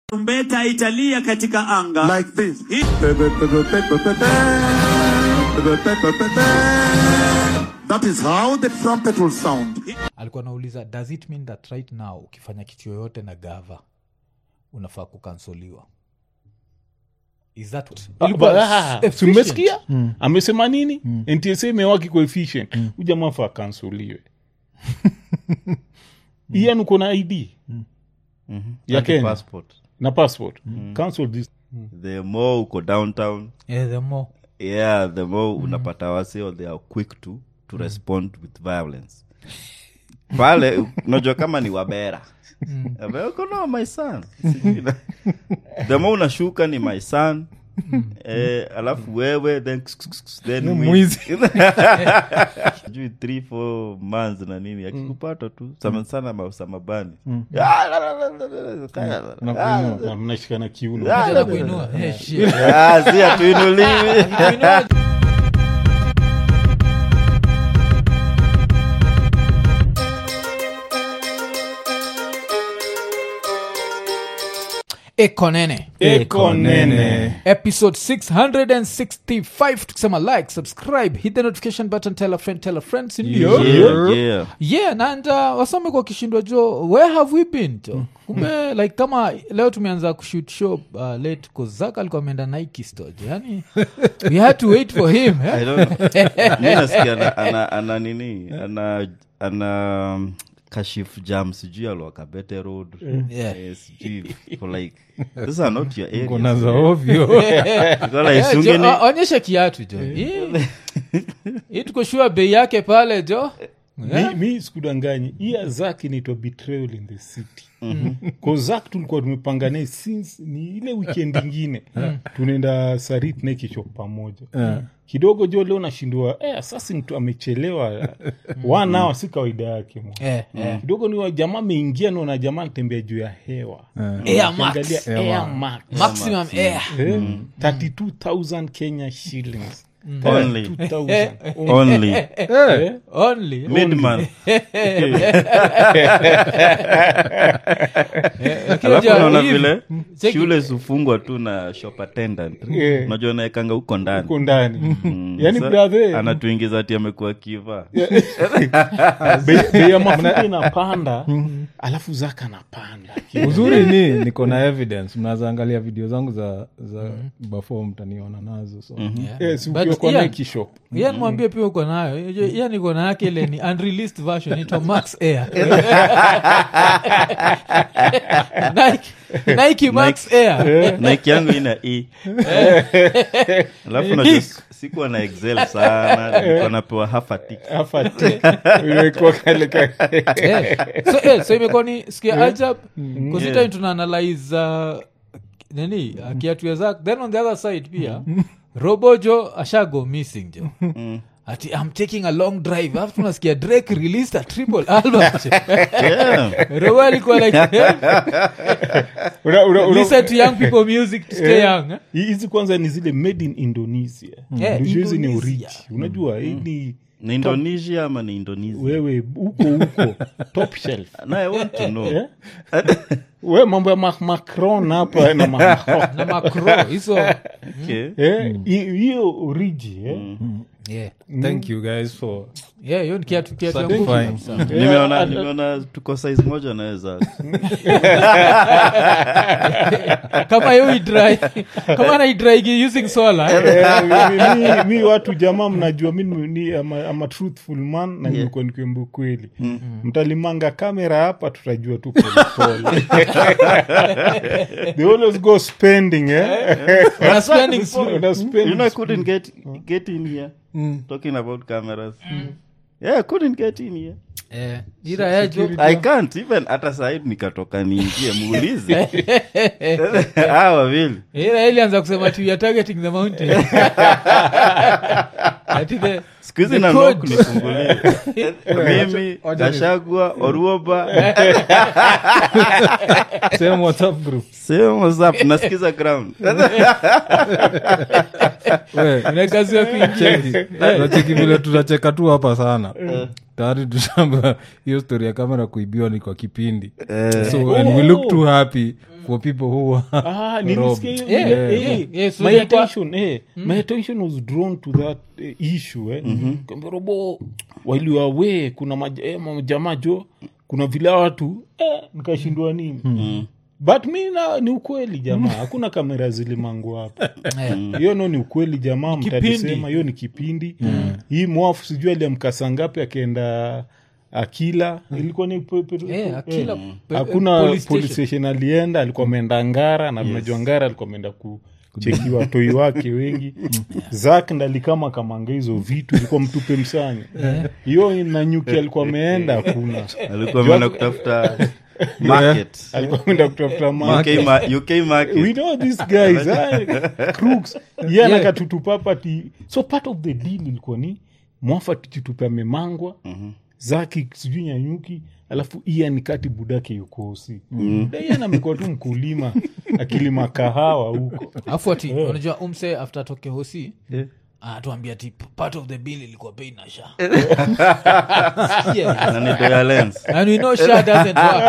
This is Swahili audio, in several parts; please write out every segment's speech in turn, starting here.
Trumpeta italia katika anga like this. That is how the trumpet will sound. Alikuwa anauliza, does it mean that right now ukifanya kitu yoyote na gava unafaa kukansoliwa? Is that what? Umesikia? Amesema nini? NTSA imewaki coefficient. Ujamaa fa kansoliwe. Ian uko na ID. Ya Kenya. Passport. Na passport. Cancel this. The more uko downtown. Yeah, the more. Yeah, the more unapata wase or they are quick to respond with violence. Pale unajua kama ni wabera. Wabera kono my son. The more unashuka ni my son. Alafu wewe then mwizi. 3-4 months na nini akikupata tu sana mausama mnashikana kiuno. Unataka kuinua. Shit. Si atuinuliwi. Ekonene. Episode 665. Tukisema like, subscribe, hit the notification button, tell a friend, yeah. And wasome kwa kishindwa jo, where have we been jo? Kumbe like kama leo tumeanza kushoot show late Kozaka alikuwa ameenda Nike store. Yani we had to wait for him. I don't know. Ninasikia ana nini? Ana kashif jam sijui alwaka Bete Road. Yes, for like these are not your area. Kuna za ovyo. Onyesha kiatu jo. Hii tuko sure bei yake pale jo. Mi sikudanganyi. Iya Zaki ni to betrayal in the city. Kwa Zaki tulikuwa tumepangane since ni ile weekend ingine. Tunaenda Sarit na kisho pamoja. Kidogo jo leo nashindwa sasa mtu amechelewa 1 hour si kawaida yake. Kidogo ni jamaa ameingia na jamaa anatembea juu ya hewa. Air Max. Maximum air. 32,000 Kenya shillings. Only. 2,000. Only. Midman. Alafu unaona vile shule sufungwa tu na shop attendant. Unajua naekanga huko ndani. Yani brother anatuingiza ati amekuwa kiva. Bei ya mafuta inapanda, alafu Zaka anapanda. Uzuri niko na evidence. Mnaweza angalia video zangu za before mtaniona nazo. So kwa Nike shop. Yeye mwambie pia uko nayo. Yeye niko na yake ile ni unreleased version ito Max Air. Nike Max Air. Nike yangu ina alafu na sikuwa na Excel sana, nilikuwa napewa half a tick. Ilikuwa kale. So imekuwa ni sikia ajab kusita tuna analyze nini kiatu ya Zak. Then on the other side pia Robojo ashago missing jo. Ati I'm taking a long drive. After tunasikia Drake released a triple album. Robo alikuwa like listen to young people music to stay young. Hizi kwanza ni zile made in Indonesia. Hizi ni original. Unajua hii ni Indonesia ama ni Indonesia? Wewe huko top shelf. Na I want to know. Wewe mambo ya Macron hapa na Macron hizo. Hiyo origi. Yeah. Thank you guys for hiyo kiatu nimeona tuko size moja naweza. Kama hiyo dry. Kama na dry using solar. Mi watu jamaa mnajua mimi ni ama truthful man na niko nikiambu kweli. Mtalimanga kamera hapa tutajua tu pole. They always go spending spending. You know I couldn't get in here. Talking about cameras. Yeah, I couldn't get in here. Ira yajo. I can't even hata side nikatoka niingie muulize. Hawa vile. Ira ilianza kusema tu ya targeting the mountain. Ati the squeeze na knock nifungulie. Mimi Gachagua Oruoba. same WhatsApp group. Same WhatsApp nasikiza ground. Wewe unakazi ya kuingia. Tunacheki vile tutacheka tu hapa sana. tayari tushamba hiyo story ya kamera kuibiwa ni kwa kipindi so and we look too happy for people who nilisikia hiyo so my attention was drawn to that issue kwamba robo while you are away kuna jamaa jo kuna vile watu nikashindwa nini but ni ukweli jamaa hakuna kamera zilimangu hapo hiyo ni ukweli jamaa mtalisema hiyo ni kipindi hii mwafu sijui aliamkasa ngapi akaenda Akila ilikuwa ni Akila hakuna police station alienda alikuwa ameenda Ngara na mnajua Ngara alikuwa ameenda kucheki watoi wake wengi Zack ndali kama hizo vitu ilikuwa mtupe msanya hiyo na nyuki alikuwa ameenda hakuna alikuwa ameenda kutafuta market alikuwa ameenda kutafuta market UK market we know these guys crooks yana katutupapati so part of the deal ilikuwa ni mwafa tutupe amemangwa Zaki sijui nyanyuki alafu Ian kati budake yukosi Ian amekuwa tu mkulima akilima kahawa huko alafu ati unajua umse after toke hosi tuambia ati part of the bill ilikuwa bei na sha na ni doya lens and we know sha doesn't work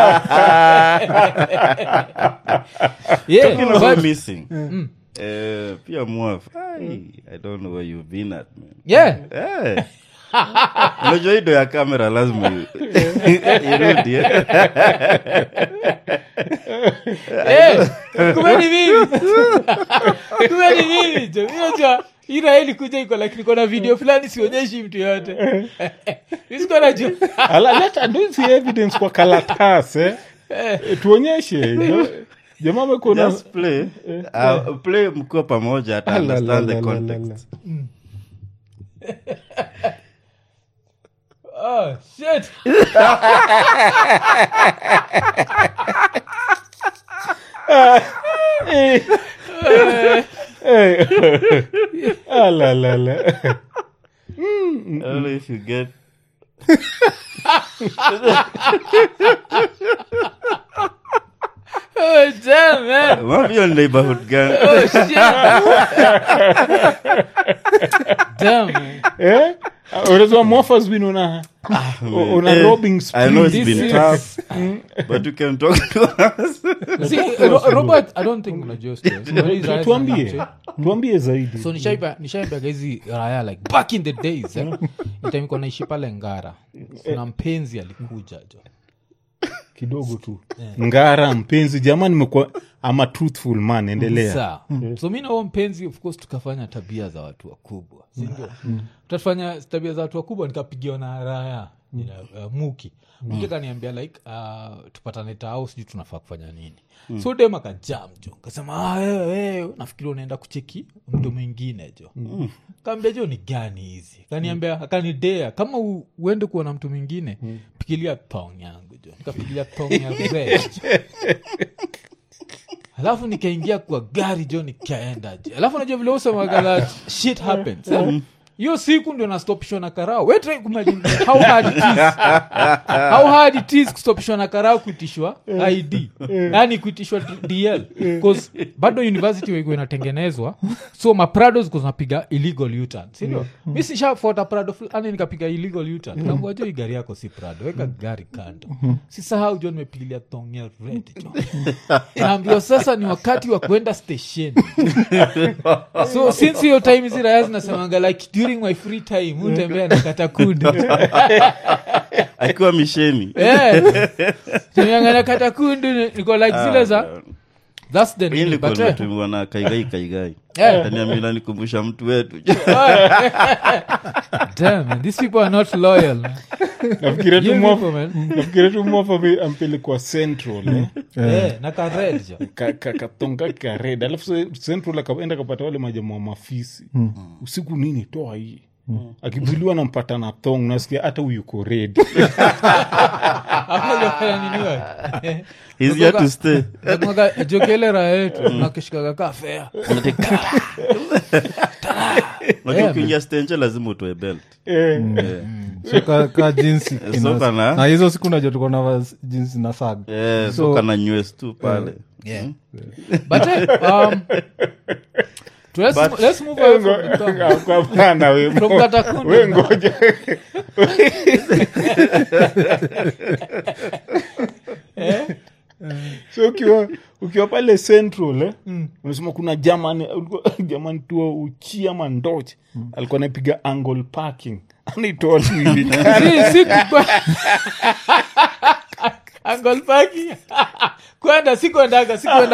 but missing pia mwaf I don't know where you've been at man unajua hido ya kamera lazima irudi kumeni mimi unajua Iraeli kuja iko lakini kuna video fulani sionyeshi mtu yote nisiko najua let don't see evidence kwa karatasi tuonyeshe jamaa amekona just play mko pamoja ata understand the context oh shit la la la I don't know if you get oh damn man what your neighborhood gang oh shit damn man unaweza mwafa zbin una robbing spree I know it's been tough but you can talk to us see Robert I don't think unajua tuambie zaidi so nishaimba hizi raya like back in the days time niko naishi pale Ngara kuna mpenzi alikuja jo kidogo tu Ngara mpenzi jamani nimekuwa ama truthful man endelea so mimi na mpenzi of course tukafanya tabia za watu wakubwa si ndio tutafanya tabia za watu wakubwa nikapigiwa na raya muki kaniambia like tupatane tao sijui tunafaa kufanya nini so dem akajam jo akasema wewe nafikiri unaenda kucheki mtu mwingine jo kaambia jo ni gani hizi kaniambia akanidea kama uende kuona mtu mwingine pigilia thong yangu jo nikapigilia thong yangu alafu nikaingia kwa gari jo nikaenda je alafu unajua vile usema kala shit happens hiyo siku ndio nastopishwa na karao we try kumagine how hard it is kustopishwa na karao kuitishwa ID yani kuitishwa DL because bado university wiko inatengenezwa so maprado ziko zinapiga illegal U-turn sio mimi sishafuata prado yani nikapiga illegal U-turn kama hiyo gari yako si prado weka gari kando sisahau John nimepigilia tongia red jo naambia sasa ni wakati wa kwenda station so since your time is raya zinasemanga like during my free time utembea na katakundu akiwa misheni tumeangana katakundu niko like zile za that's the name but tumeona kaigai ataniambia nikumbusha mtu wetu damn man, these people are not loyal nafikiri tu mwafa ampele kwa central na kareja katonga kared alafu central akaenda kapata wale majamaa wa mafisi usiku nini toa hii akibuliwa nampata na thong nasikia hata uyuko red he's here to stay mwaka jokelera yetu nakishikaga kafea unajua kuingia stage lazima utoe belt so ka jinsi soka na hizo siku najua tuko na jinsi na sag soka na nywes tu pale but let's move on from Katakundu. So ukiwa pale central unasema kuna German tu uchi ama ndoche alikuwa anapiga angle parking anaitoa tu hivi angle parking sikuenda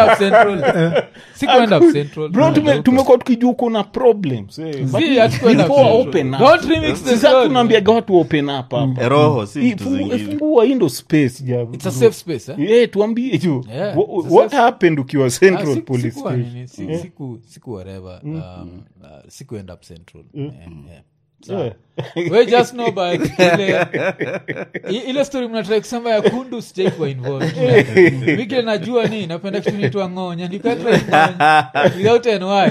central bro tumekuwa tukijua kuna problems open up don't remix the sasa story. tunaambia watu open up hapa roho si vitu zingine. fungua indo space jabu It's a safe space tuambie tu Yeah, it's a what safe- happened ukiwa central police station siku whatever siku end up central Yeah. we just know by ile story mnatrai kusema ya kundu sijaikuwa involved wiki najua ni napenda kitu nitwa ngonya nikatra without ny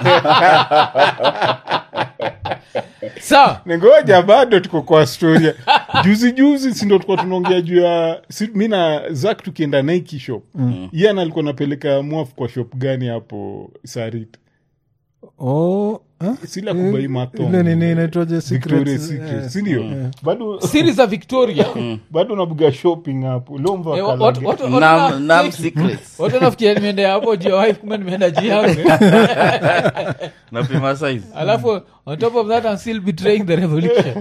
sawa ningoja bado tuko kwa storia juzi sindo tukuwa tunaongea juu ya mi na Zak tukienda Nike shop yana alikuwa napeleka mwafu kwa shop gani hapo Sarit sila kubai matongo ile nini inaitwaje Victoria's secrets Secret sindio bado siri za Victoria bado nabuga shopping hapo lomva Nam secrets watu nafikia nimeenda hapo juu ya wife kumbe nimeenda juu yangu napima size alafu on top of that I'm still betraying the revolution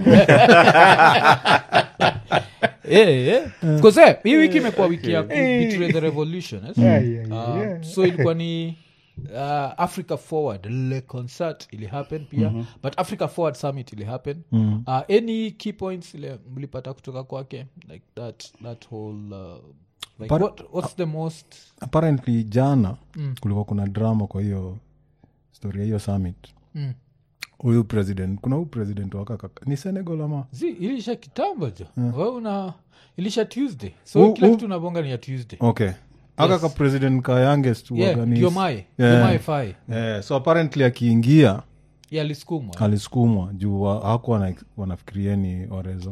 because hii wiki imekuwa wiki ya betray the revolution so ilikuwa ni Africa Forward le concert ili happen pia but Africa Forward Summit ili happen any key points ile mlipata kutoka kwake like that whole like what's the most apparently jana kulikuwa kuna drama kwa hiyo story ya hiyo summit huyu president waka ni Senegal ama ilisha kitambo jo wewe ilisha Tuesday so kila kitu unabonga ni ya Tuesday okay aka ka president ka youngest Diomaye Faye so apparently akiingia alisukumwa juu hakuwa wanafikirieni orezo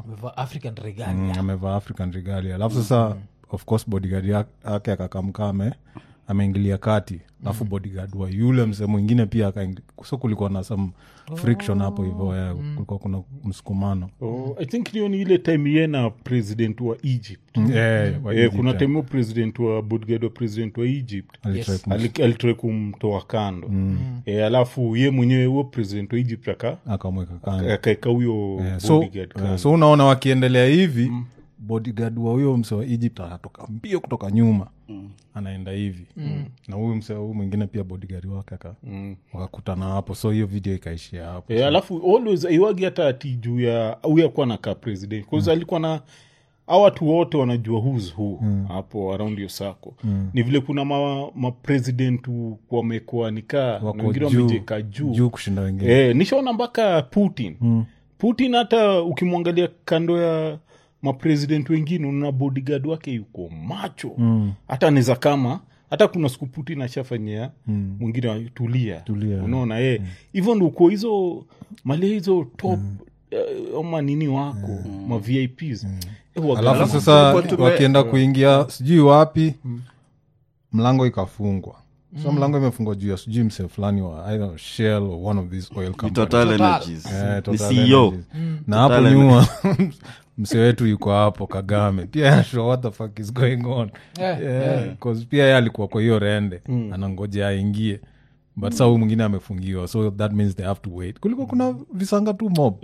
amevaa African regalia alafu sasa of course bodyguard yake akakamka ameingilia kati alafu bodyguard wa yule mse mwingine pia so kulikuwa na some friction hapo hivyo kulikuwa kuna msukumano I think niyo ni ile time yena president wa Egypt kuna time president wa bodyguard wa president wa Egypt alitry kumtoa kando alafu ye mwenyewe huo president wa Egypt akamweka kando akaeka huyo bodyguard kando so unaona wakiendelea hivi bodyguard wa huyo mse wa Egypt anatoka mbio kutoka nyuma anaenda hivi na huyu mse huyu mwingine pia bodyguard wake wakakutana hapo so hiyo video ikaishia hapo alafu always iwagi hata ati juu ya huyu akuwa na ka president because alikuwa na watu wote wanajua who's who hapo around your circle ni vile kuna ma president wamekuwa nikaa wengine wamejeka juu kushinda wengine nishaona mpaka Putin hata ukimwangalia kando ya mapresident wengine una bodyguard wake yuko macho hata anaweza kama hata kuna siku Putin ashafanyia mwingine tulia unaona hivyo ndio uko hizo mali hizo top ama nini wako ma VIPs alafu sasa wakienda kuingia sijui wapi mlango ikafungwa so mlango imefungwa juu ya sijui mse fulani wa I don't know, Shell or one of these oil companies Total Energies Total CEO Energies. Na hapo nyuma mse wetu yuko hapo Kagame pia sure what the fuck is going on because pia yeye alikuwa kwa hiyo rende anangoja aingie but sasa huyu mwingine amefungiwa so that means they have to wait kuliko kuna visanga tu mob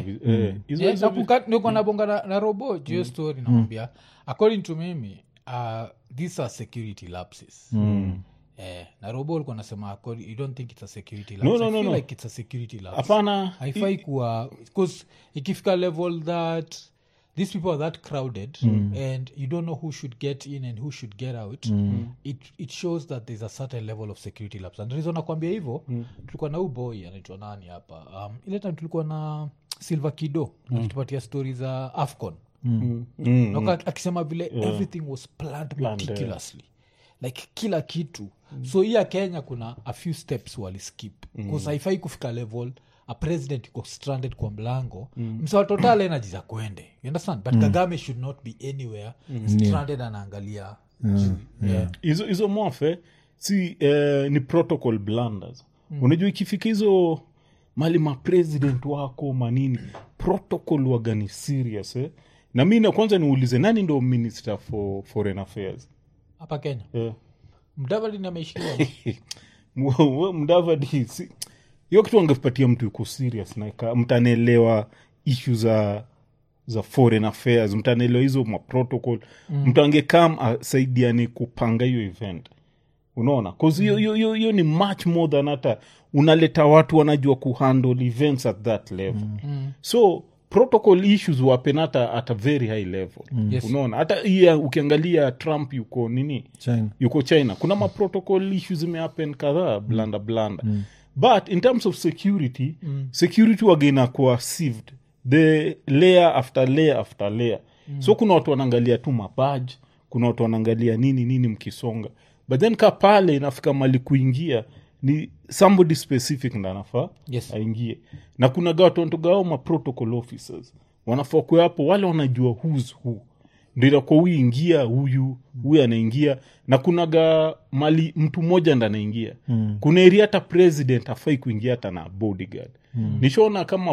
niko nabonga na robo juu story naambia according to mimi these are security lapses na robo alikuwa anasema you don't think it's a security lapse I feel like it's a security lapse hapana haifai kuwa because ikifika level that these people are that crowded and you don't know who should get in and who should get out it shows that there's a certain level of security lapse and reason nakwambia hivyo tulikuwa na huyu boy anaitwa nani hapa ile time tulikuwa na Silver Kido akitupatia stories za Afcon akisema vile everything was planned meticulously like kila kitu so hii ya Kenya kuna a few steps waliskip because haifai kufika level a president iko stranded kwa mlango msawa total energy za kwende you understand but Kagame should not be anywhere stranded anaangalia hizo mwafe si ni protocol blunders unajua ikifika hizo mali mapresident wako manini protocol wagani serious na mimi na kwanza niulize nani ndo minister for foreign affairs hapa Kenya? Mudavadi na ameishikiwa. Mudavadi hiyo kitu angepatia mtu yuko serious na mtanaelewa issue za foreign affairs, mtanaelewa hizo protocol, mtu angekam asaidiane kupanga hiyo event. Unaona? Cause hiyo ni much more than hata unaleta watu wanajua kuhandle events at that level. So protocol issues wapenata at a very high level. Yes. Unaona? Hata ukiangalia Trump yuko nini? Yuko China. Kuna protocol issues zimehappen kadhaa blanda. But in terms of security, security wagena kwa sieved the layer after layer. So kuna watu wanaangalia tu mabadge, kuna watu wanaangalia nini mkisonga. But then kapale inafika mali kuingia ni somebody specific ndo anafaa aingie. Na kuna watu wanatogao ma protocol officers. Wanafaa kwa hapo wale wanajua who's who. Ndio kwa huyu ingia huyu anaingia na kuna mali mtu mmoja ndo anaingia. Kuna area hata president hafai kuingia hata na bodyguard. Nishaona kama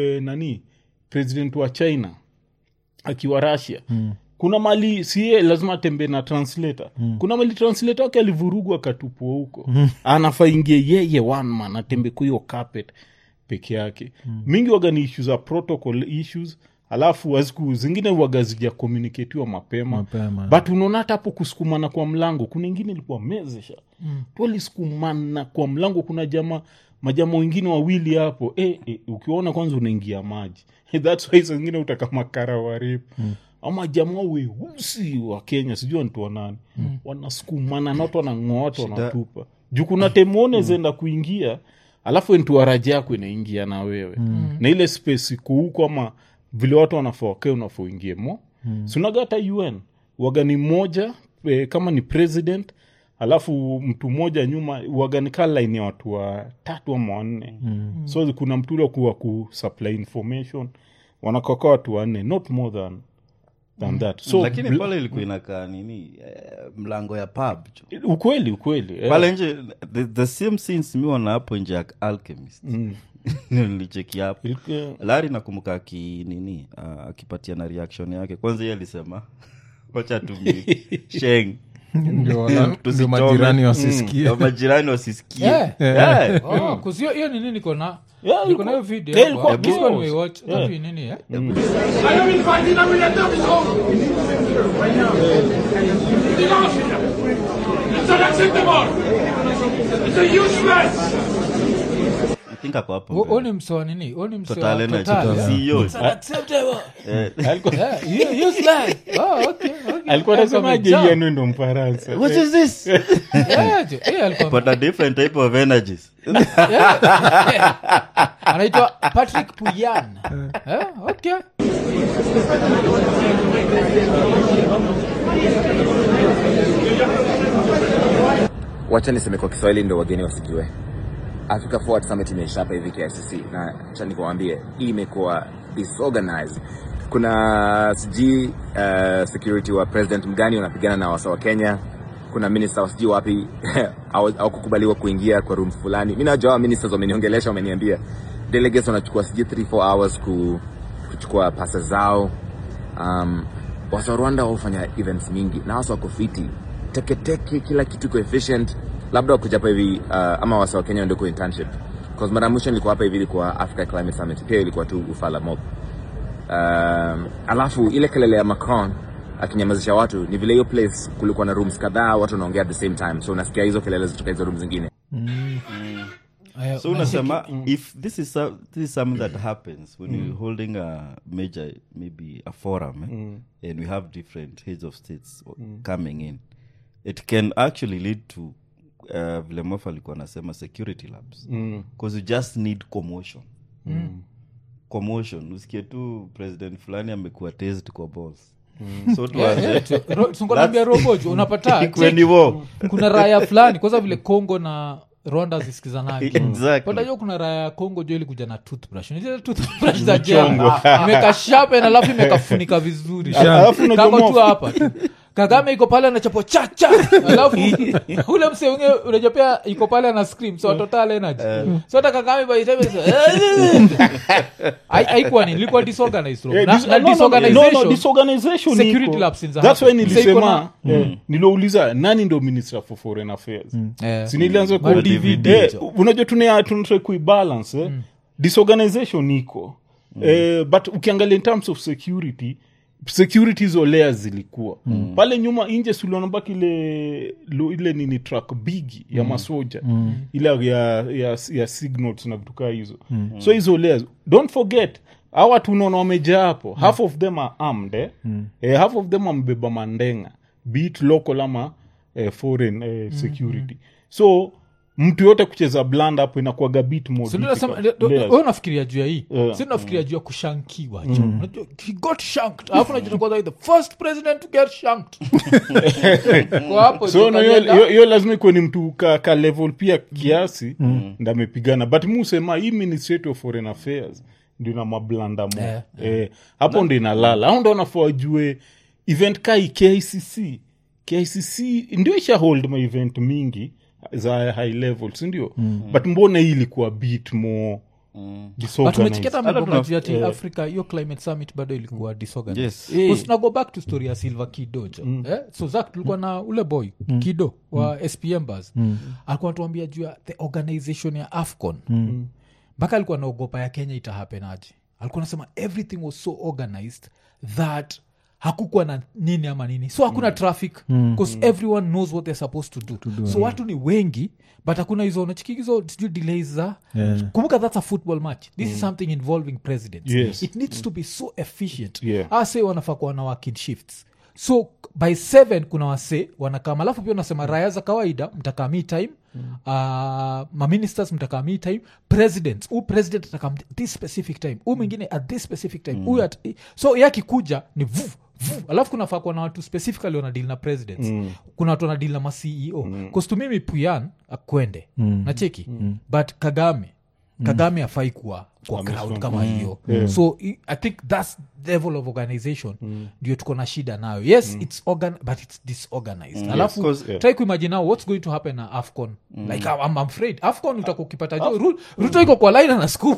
president wa China akiwa Russia. Kuna mali siye lazima tembe na translator. Kuna mali translator wake alivurugwa akatupwa huko. Anafaa ingie yeye one man atembe kwa hiyo carpet peke yake. Mingi wagani issues za protocol issues, alafu waziku zingine wagazija communicatiwa mapema. But unaona hata hapo kusukumana kwa mlango kuna nyingine ilikuwa mezesha. Tulisukumana kwa mlango, kuna majama wengine wawili hapo. Ukiona kwanza unaingia maji. That's why zingine utakamakara wa rape. Ama jamaa weusi wa Kenya sijui nitoa nani wanasukumana na watu wanangoa watu wanatupa juu kuna temone zenda kuingia alafu ntu araje yako inaingia na wewe na ile space huko ama vile watu wanafaa unafoingie mo sunaga hata UN wagani moja kama ni president alafu mtu mmoja nyuma wagani kala line ya watu wa 3 ama 4 so kuna mtu ule kuwa kusupply information wanakoka watu 4 not more than that. So lakini pale ilikuwa inakaa nini mlango ya pub ukweli pale nje the same scenes mimi wana hapo nje ya Alchemist nilicheki hapo Larry nakumbuka akipatia na reaction yake kwanza yeye alisema wacha tumie sheng ndio majirani wasisikie kuzio hiyo nini niko na hiyo video kwa kiswa nimewatch tapi nini I will fight in a minute of song. It's unacceptable. It's a useless. I think ako hapo oni msoa nini oni msoa total CEO unacceptable useless okay alikuwa anasema yeye ndo Mfaransa what is this but a different type of energies anaitwa Patrick Puyan okay wacha niseme kwa Kiswahili ndo wageni wasijue. Africa Forward Summit imeshapa hivi KICC na acha nikwambie hii imekuwa disorganized. Kuna security wa president mgani unapigana na wasa wa Kenya. Kuna minister wasijui wapi au kukubaliwa kuingia kwa room fulani. Mimi najua ministers wameniongelesha wameniambia delegates wanachukua 3-4 hours kuchukua pasa zao. Wasa wa Rwanda wafanya events mingi na wasa wako fiti. Teke kila kitu kwa efficient. Labda wakuja hapa hivi ama wasa wa Kenya ndio kwa internship. Because mara mwisho nilikuwa hapa hivi kwa Africa Climate Summit. Pia ilikuwa tu ufala mob. Alafu ile kelele ya Macron akinyamazisha watu ni vile hiyo place kulikuwa na rooms kadhaa watu wanaongea at the same time. So unasikia hizo kelele zitoka hizo rooms zingine. So unasema if this is something that happens when you're holding a major maybe a forum and we have different heads of states coming in, it can actually lead to vile Mofa alikuwa anasema security lapse because you just need commotion. Commotion usikie tu president fulani amekuwa tased kwa balls so tungonambia robojo unapata kuna raya fulani kwa sababu vile Kongo na Rwanda zisikizanagi exactly. But hiyo kuna raya ya Kongo jo ili kuja na toothbrush. Ni toothbrush za jembe. Imeka sharp na alafu imekafunika vizuri. Alafu kama tu hapa. Kagame iko pale anachapo chacha alafu ule mse wengine unajapea iko pale ana scream so total energy so hata Kagame by time haikuwa nini ilikuwa disorganized disorganization security iko. lapse in the That's why house. nilisema nilouliza nani ndo minister for foreign affairs si nilianza ku DVD. unajua tunataka kuibalance disorganization iko but ukiangalia in terms of security hizo layers zilikuwa pale nyuma nje sulionabaki ile nini truck bigi ya masoja ile ya signals na vitu kama hizo so hizo layers don't forget hawa tunaona wamejaa hapo half of them are armed half of them wamebeba mandenga be it local ama foreign security so mtu yote kucheza blanda hapo inakuwaga bit more wewe unafikiria juu ya hii si unafikiria juu ya kushankiwa unajua he got shanked alafu unajua kwanza the first president to get shanked kwa hapo so hiyo lazima ikuwe ni mtu ka level pia kiasi ndio amepigana but mimi usema hii Ministry of Foreign Affairs ndio na mablanda mo hapo ndio inalala hao ndio wanafojue event kai KICC ndio isha hold my event mingi za high levels ndio but mbona hii ilikuwa bit more disorganized tumecheketa mambo ati Africa hiyo climate summit bado ilikuwa disorganized na go back to story ya Silva Kidojo so Zach tulikuwa na ule boy Kido wa SPM buzz alikuwa anatuambia juu ya the organization ya AFCON mpaka alikuwa naogopa ya Kenya itahapenaje alikuwa anasema everything was so organized that hakukuwa na nini ama nini so hakuna traffic because everyone knows what they're supposed to do so watu ni wengi but hakuna hizo unachikizo delays za kumbuka that's a football match this is something involving presidents it needs to be so efficient say wanafaa kuwa na working shifts so by 7 kuna wase wanakama alafu pia unasema raya za kawaida mtakaa me time maministers mtakaa me time presidents president atakaa this specific time mwingine at this specific time so yakikuja ni alafu kunafaa kuwa na watu specifically wana deal na presidents kuna watu wana deal na ma-CEO because to mimi Puyan akwende nacheki but Kagame afai kuwa crowd kama hiyo so I think that's level of organization ndio tuko na shida nayo it's but it's disorganized alafu try kuimagine now what's going to happen na AFCON like I'm afraid AFCON utakuwa ukipata Ruto iko kwa line na school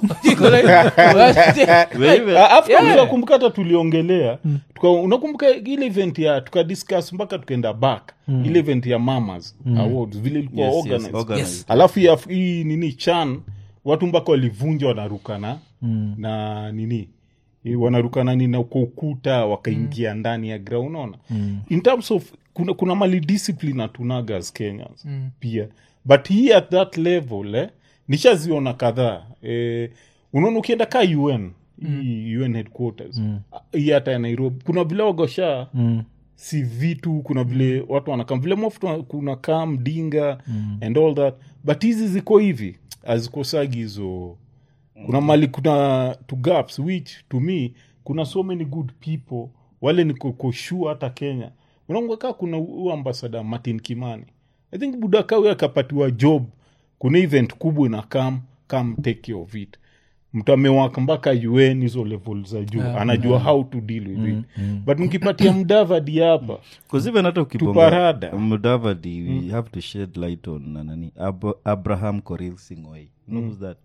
AFCON unakumbuka hata tuliongelea unakumbuka ile event ya tukadiscuss mpaka tukaenda back ile event ya Mamas Awards vile ilikuwa organized alafu hii nini Chan watu mpaka walivunja wanarukana na nini wanarukana nini kwa ukuta wakaingia ndani ya ground unaona in terms of kuna mali discipline atunaga as Kenyans pia but here at that level nishaziona kadhaa unaona ukienda ka UN headquarters hii hata ya Nairobi kuna vile wagosha si vitu kuna vile watu wanakam vile mofu kuna kam dinga and all that but hizi ziko hivi azikosagi hizo kuna mali kuna two gaps which to me kuna so many good people wale niko sure hata Kenya unaona kuna ambassador Martin Kimani I think budaka huyo akapatiwa job kuna event kubwa na come take care of it mtu amewaka mpaka UN hizo level za juu anajua how to deal with it but mkipatia Mudavadi hapa because even hata ukibonga Mudavadi we have to shed light on nani Abraham Koril Singoi knows that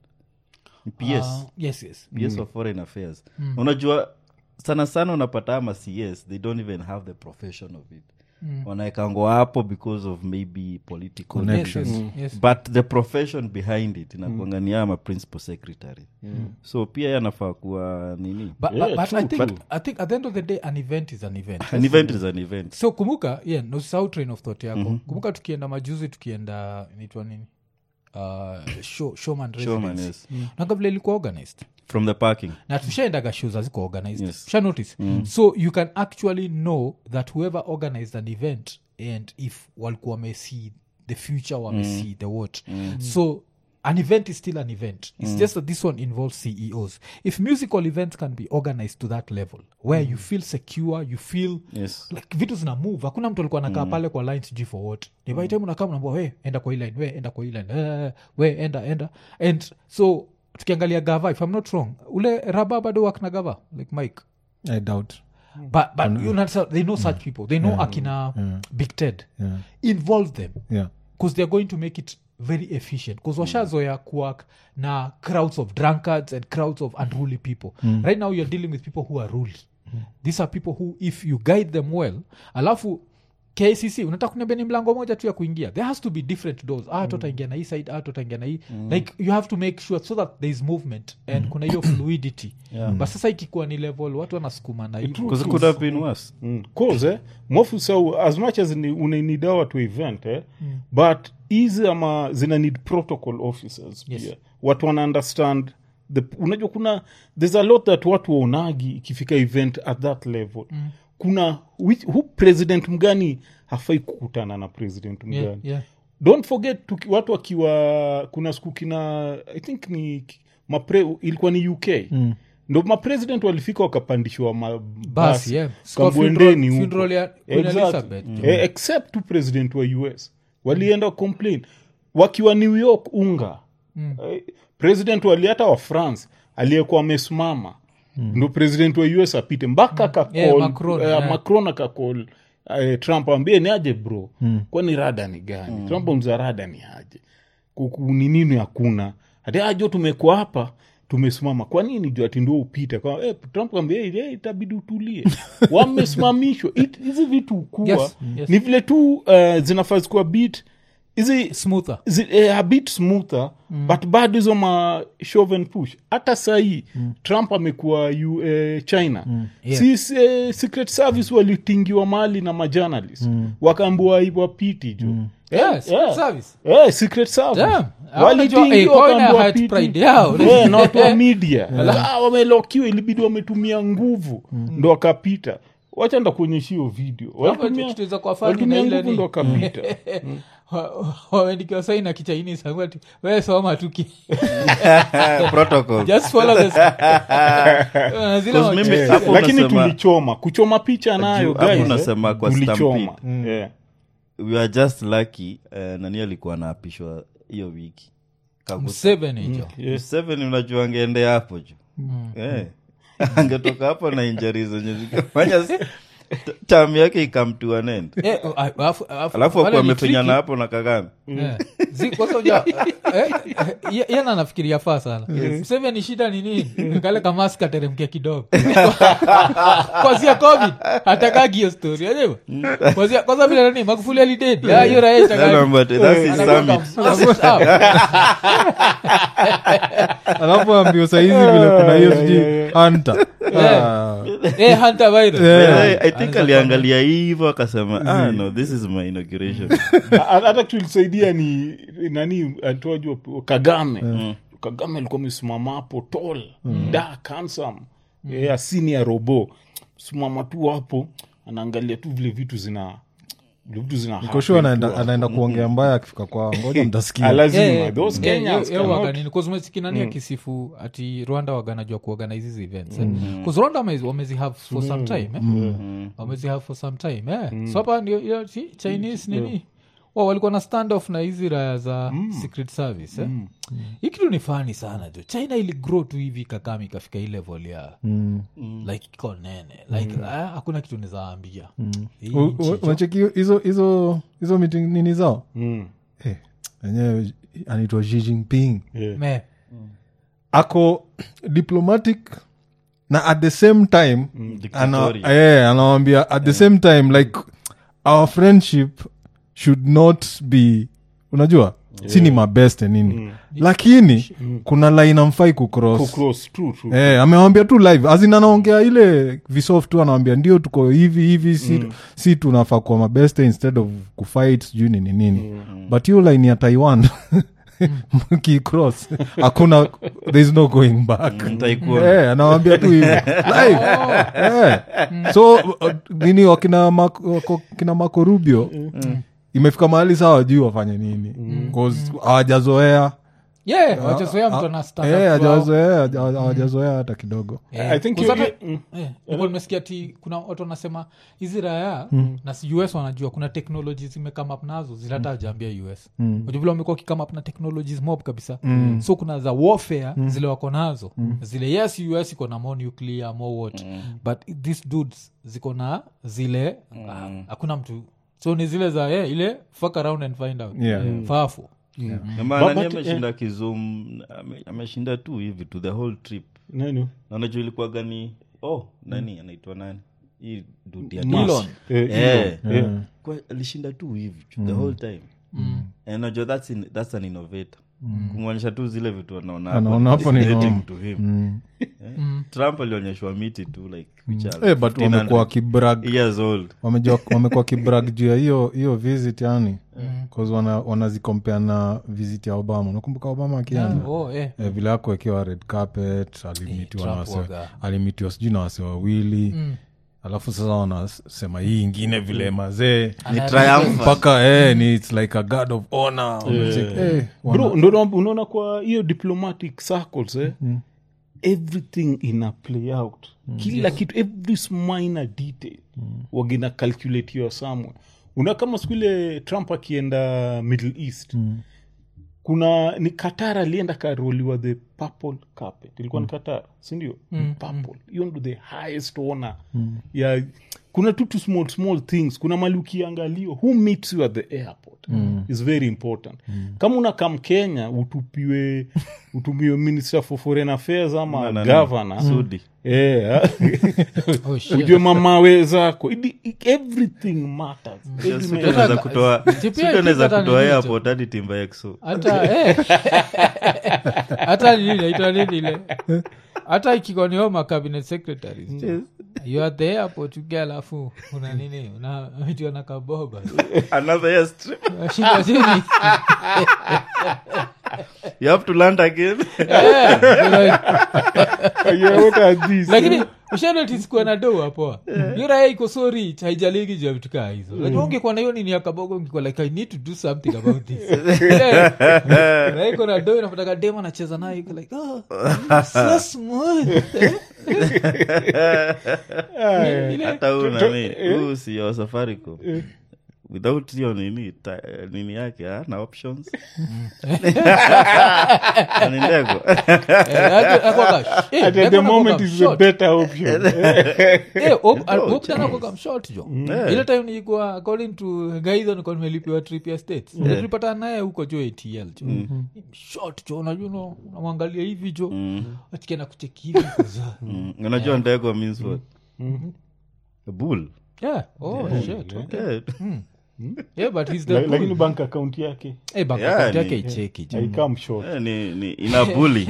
PS PS of foreign affairs unajua sana unapata ama CS they don't even have the profession of it wanaekango hapo because of maybe political connections but the profession behind it inakuangania ama principal secretary so pia yanafaa kuwa nini but I think at the end of the day an event is an event an event is an event so kumbuka no sound train of thought yako kumbuka tukienda majuzi tukienda inaitwa nini showman residence na kabla ilikuwa organized from the parking na tushaendaga shows aziko organized sha notice so you can actually know that whoever organized an event and if walikuwa wamesee the future wamesee the what so an event is still an event it's just that this one involves CEOs if musical events can be organized to that level where you feel secure you feel like vitu zina move hakuna mtu alikuwa anakaa pale kwa line sijui for what ni by time unakaa unaambia we enda kwa hii line we enda kwa hii line we enda and so tukiangalia gava if I'm not wrong ule raba bado work na gava like Mike I doubt but you understand, they know such people, they know akina Big Ted, involve them because they're going to make it very efficient because washazoya kuwork na crowds of drunkards and crowds of unruly people. Right now you're dealing with people who are ruly. These are people who if you guide them well, alafu KCC unataka kunebeni mlango moja tu ya kuingia, there has to be different doors. Tutaingia na hii side, tutaingia na hii, like you have to make sure so that there is movement and kuna hiyo fluidity. But sasa ikikuwa ni level watu wanasukuma na hiyo because it could have been worse. Cause mofu so as much as need our to event but easy ama zina need protocol officers pia watu wana understand unajua kuna there's a lot that watu waonagi ikifika event at that level. Kuna who president mgani hafai kukutana na president mgani. Don't forget watu wakiwa kuna siku kina I think ni ilikuwa ni UK ndo mapresident walifika wakapandishwa mabasi kambuendeni funeral ya Elizabeth except to president wa US walienda complain wakiwa New York president waliata wa France aliyekuwa amesimama ndo president wa US apite mpaka Macron akacall Trump ambie ni aje bro kwani rada ni gani Trump mza rada ni aje ni nini hakuna hadi ajo tumekuwa hapa tumesimama kwa nini juu ati ndio upite kwa Trump ambie itabidi utulie wamesimamishwa hizi vitu kuwa ni vile tu zinafaa kwa beat hizi smoother a bit smoother but bado hizo ma shove and push hata sahi Trump amekuwa China secret service walitingiwa mali na majournalists wakaambiwa hivyo piti jo secret service secret service walitingiwa wakaambiwa piti na watu wa media wamelokiwa ilibidi wametumia nguvu ndo wakapita. Wacha ndo kuonyeshia video walitumia kwa fani na ile ndo wakapita wameandikiwa saini na Chinese angati wewe soma tuki protocol just follow this lakini tulichoma kuchoma picha nayo guys unasema kwa stampede we are just lucky nani alikuwa anaapishwa hiyo wiki 7 unajua angeende hapo jo angetoka hapo na injuries zenye zikafanya tamu yake ikamtua nende alafu kwa amefinyana hapo na Kagame zikosoja yana nafikiria faa sana mseme ni shida ni nini kale kama skateremkia kidogo kwa COVID atakagi hiyo story unajua kwa sababu bila nini Magufuli alidedi hiyo raia takagi that's summit alafu ambio saizi vile kuna hiyo Hunter Hunter virus I think aliangalia hivyo akasema no this is my inauguration hata tulisaidia ni nani antojwa Kagame Kagame alikuwa amesimama hapo tall dark handsome senior robo simama tu hapo anaangalia tu vile vitu zina Nikoshua anaenda kuongea mbaya akifika kwa ngoja mtasikia lazima those Kenyans waganini kozumesikinani akisifu ati Rwanda waganajua kuorganize hizi events because Rwanda wamezi have for some time wamezi have for some time so hapa ndio Chinese nini walikuwa na standoff na hizi raya za secret service ikitu ni funny sana jo China ili grow tu hivi Kagame ikafika hii level ya like iko nene like hakuna kitu nizaambia unacheki hizo meeting nini zao yenyewe anaitwa Xi Jinping ako diplomatic na at the same time anawaambia at the same time like our friendship should not be unajua si ni mabeste nini lakini kuna line amfai kucross true. Amewambia tu live azina anaongea ile visoft tu anawambia ndio tuko hivi si tunafaa kuwa mabeste instead of kufight sijui nini but hiyo line ya Taiwan kicross hakuna there's no going back anawambia tu hivi live so nini wakina Marco Rubio imefika mahali sawa juu wafanye nini cause hawajazoea wachazoea mtu ana stand up hawajazoea hata kidogo. I think nimesikia ati kuna watu wanasema hizi raya na si US wanajua kuna technologies zimekame up nazo zilata hajaambia US. Wajua vile wamekuwa kikame up na technologies mob kabisa. So kuna za warfare zile wako nazo. Zile yes US iko na more nuclear more what. But these dudes ziko na zile hakuna mtu. So ni zile za ile fuck around and find out. Fafu. Maana ameshinda Kizum, ameshinda tu hivi to the whole trip. Nani? Na unajua ilikuwa gani? Nani anaitwa nani? Hii dude ya Elon. Kwa alishinda tu hivi the whole time. And unajua that's an innovator. Kumwonyesha tu zile vitu anaona hapo ni to him. Trump alionyeshwa miti tu like but wamekuwa kibrag years old. Wamekuwa kibrag juu ya hiyo visit yani. Cause wanazikompare na visit ya Obama. Unakumbuka Obama akienda? Vile yako ikiwa red carpet, alimitiwa sijui na wase wawili. Alafu sasa wanasema hii ingine vile mazee ni triumph mpaka ni it's like a god of honor. Bro, ndo unaona kwa hiyo diplomatic circles everything ina play out. Kila kitu, every minor detail wagina calculate your somewhere. Una kama siku ile Trump akienda Middle East kuna ni Qatar alienda karoliwa the purple carpet. Ilikuwa ni Qatar, si ndio? Purple. You know the highest honor. Ya kuna tu small things. Kuna maluki angalio who meets you at the airport is very important. Kama unakam Kenya utumiwe minister for foreign affairs ama governor Sudi. Ujue mama wezako everything matters. Unaweza kutoa airport hadi timba exo hata nini ito nini ile hata ikikoniwa ma cabinet secretaries you are there airport you get alafu una nini una mtu ana kaboba another airstrip shinda chini you have to land again. What are these? Lakini ushanoti sikuwa na dough hapo. Yura iko so rich haijaligi juu vitu kama hizo. Lakini ungekuwa na hiyo nini ya kabogo ungekuwa like I need to do something about this. Iko na dough inapotaka demo anacheza nayo iko like so small. Hata una si Safaricom. Without hiyo nini yake na options anendego at the moment is the better option. Optana kwa short jo ile time nilikuwa according to guys on nimelipiwa trip ya states nilipata naye huko jo ATL jo short jo unajua unamwangalia hivi jo atikena kucheki hivi kaza unajua ndego means what a bull shit okay but he's the lakini bank account yake bank account yake icheki I come short ni ina bully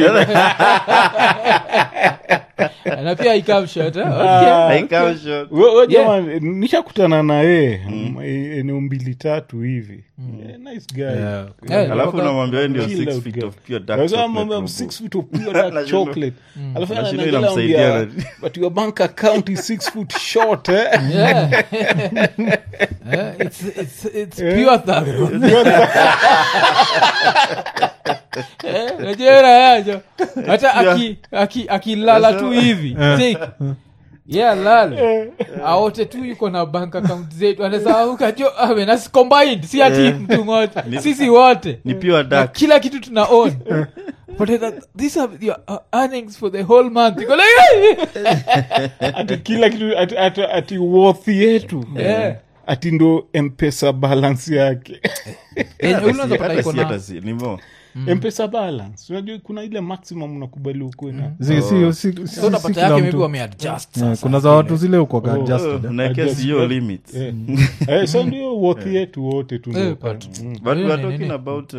na pia I come short I come short wewe jamani nishakutana na yeye eneo 2-3 hivi nice guy alafu unamwambia ndio 6 feet of pure dark chocolate 6 feet of pure dark chocolate alafu anamsaidia but your bank account is 6 foot short it's pure thug najera yajo hata akilala tu hivi lala aote tu yuko na bank account zetu anaweza ukajo na combined si ati mtu mmoja sisi wote ni pure dark kila kitu tuna own but these are your earnings for the whole month you go like ati kila kitu ati worth yetu ati ndo M-Pesa balance yake unapata iko na M-Pesa balance unajua kuna ile maximum unakubali uko na so unapata yake maybe wameadjust sasa kuna za watu zile uko adjusted na kesi hiyo limit so ndio worth yetu wote tu but we are talking about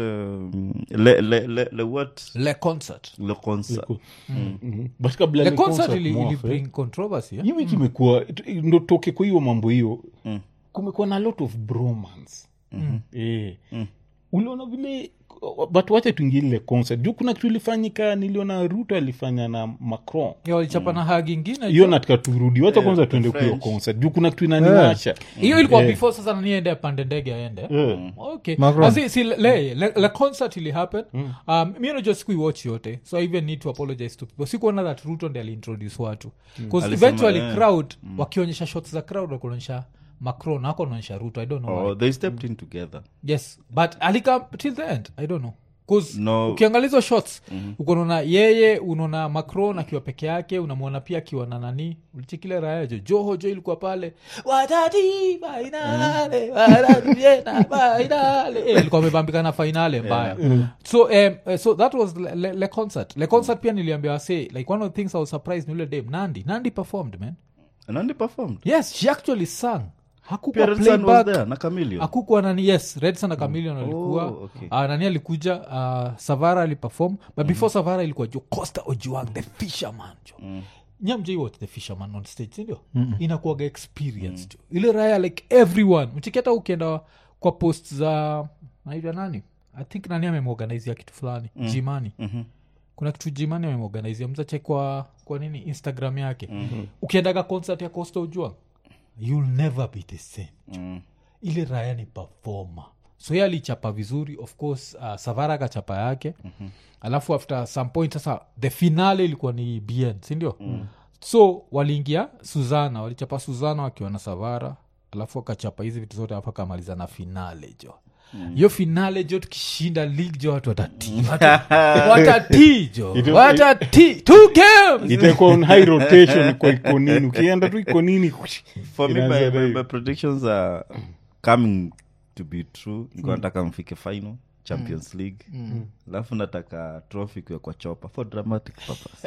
le concert but kabla le concert ili bring controversy hii wiki imekuwa ndo toke kwa hiyo mambo hiyo kumekuwa na lot of bromance uliona vile but wacha tuingile concert juu kuna kitu ilifanyika niliona Ruto alifanya na Macron Yo walichapa na hug ingine hiyo nataka turudi wacha kwanza tuende kwa concert juu kuna kitu inaniwasha hiyo ilikuwa before sasa niende pande ndege aende okay asi le concert ili happen mimi just watch yote so I even need to apologize to people sikuona that Ruto ndiye introduce watu because eventually crowd wakionyesha shots za crowd wakionyesha Macron nako anaonyesha Ruto I don't know they stepped in together yes but alika till the end I don't know cause ukiangalia shots ukonaona yeye unaona Macron akiwa peke yake unamwona pia akiwa na nani ulichekile raya Joho ilikuwa pale watati finale watati finale ilikuwa amebambika na finale mbaya so that was le concert pia niliambia say like one of the things I was surprised ni ile day Nandi performed man Nandi performed yes she actually sang hakukuwa Redson was there na Chameleon hakukuwa nani yes Redson na Chameleon alikuwa okay. nani alikuja Savara aliperform but before Savara ilikuwa Jo Costa Ojuang the fisherman jo nyamjei what the fisherman on stage ndio inakuwa experience jo ile raya like everyone mchiketa ukienda kwa post za naitwa nani I think nani amemorganize kitu fulani Jimani kuna kitu Jimani amemorganize mzache kwa nini Instagram yake ukienda concert ya Costa Ojuang you'll never be the same ile raya ni performer so yeye alichapa vizuri of course Savara kachapa yake alafu after some point sasa the finale ilikuwa ni BN si ndio so waliingia Suzana walichapa Suzana wakiwa na Savara alafu akachapa hizi vitu zote hapa kamaliza na finale jo hiyo finale jo tukishinda league jo watu watati jo watati 2 games itakuwa on high rotation kwa ikonini ukienda tu ikonini for me my predictions are coming to be true nataka mfike final Champions League alafu nataka trophy kwa chopa for dramatic purpose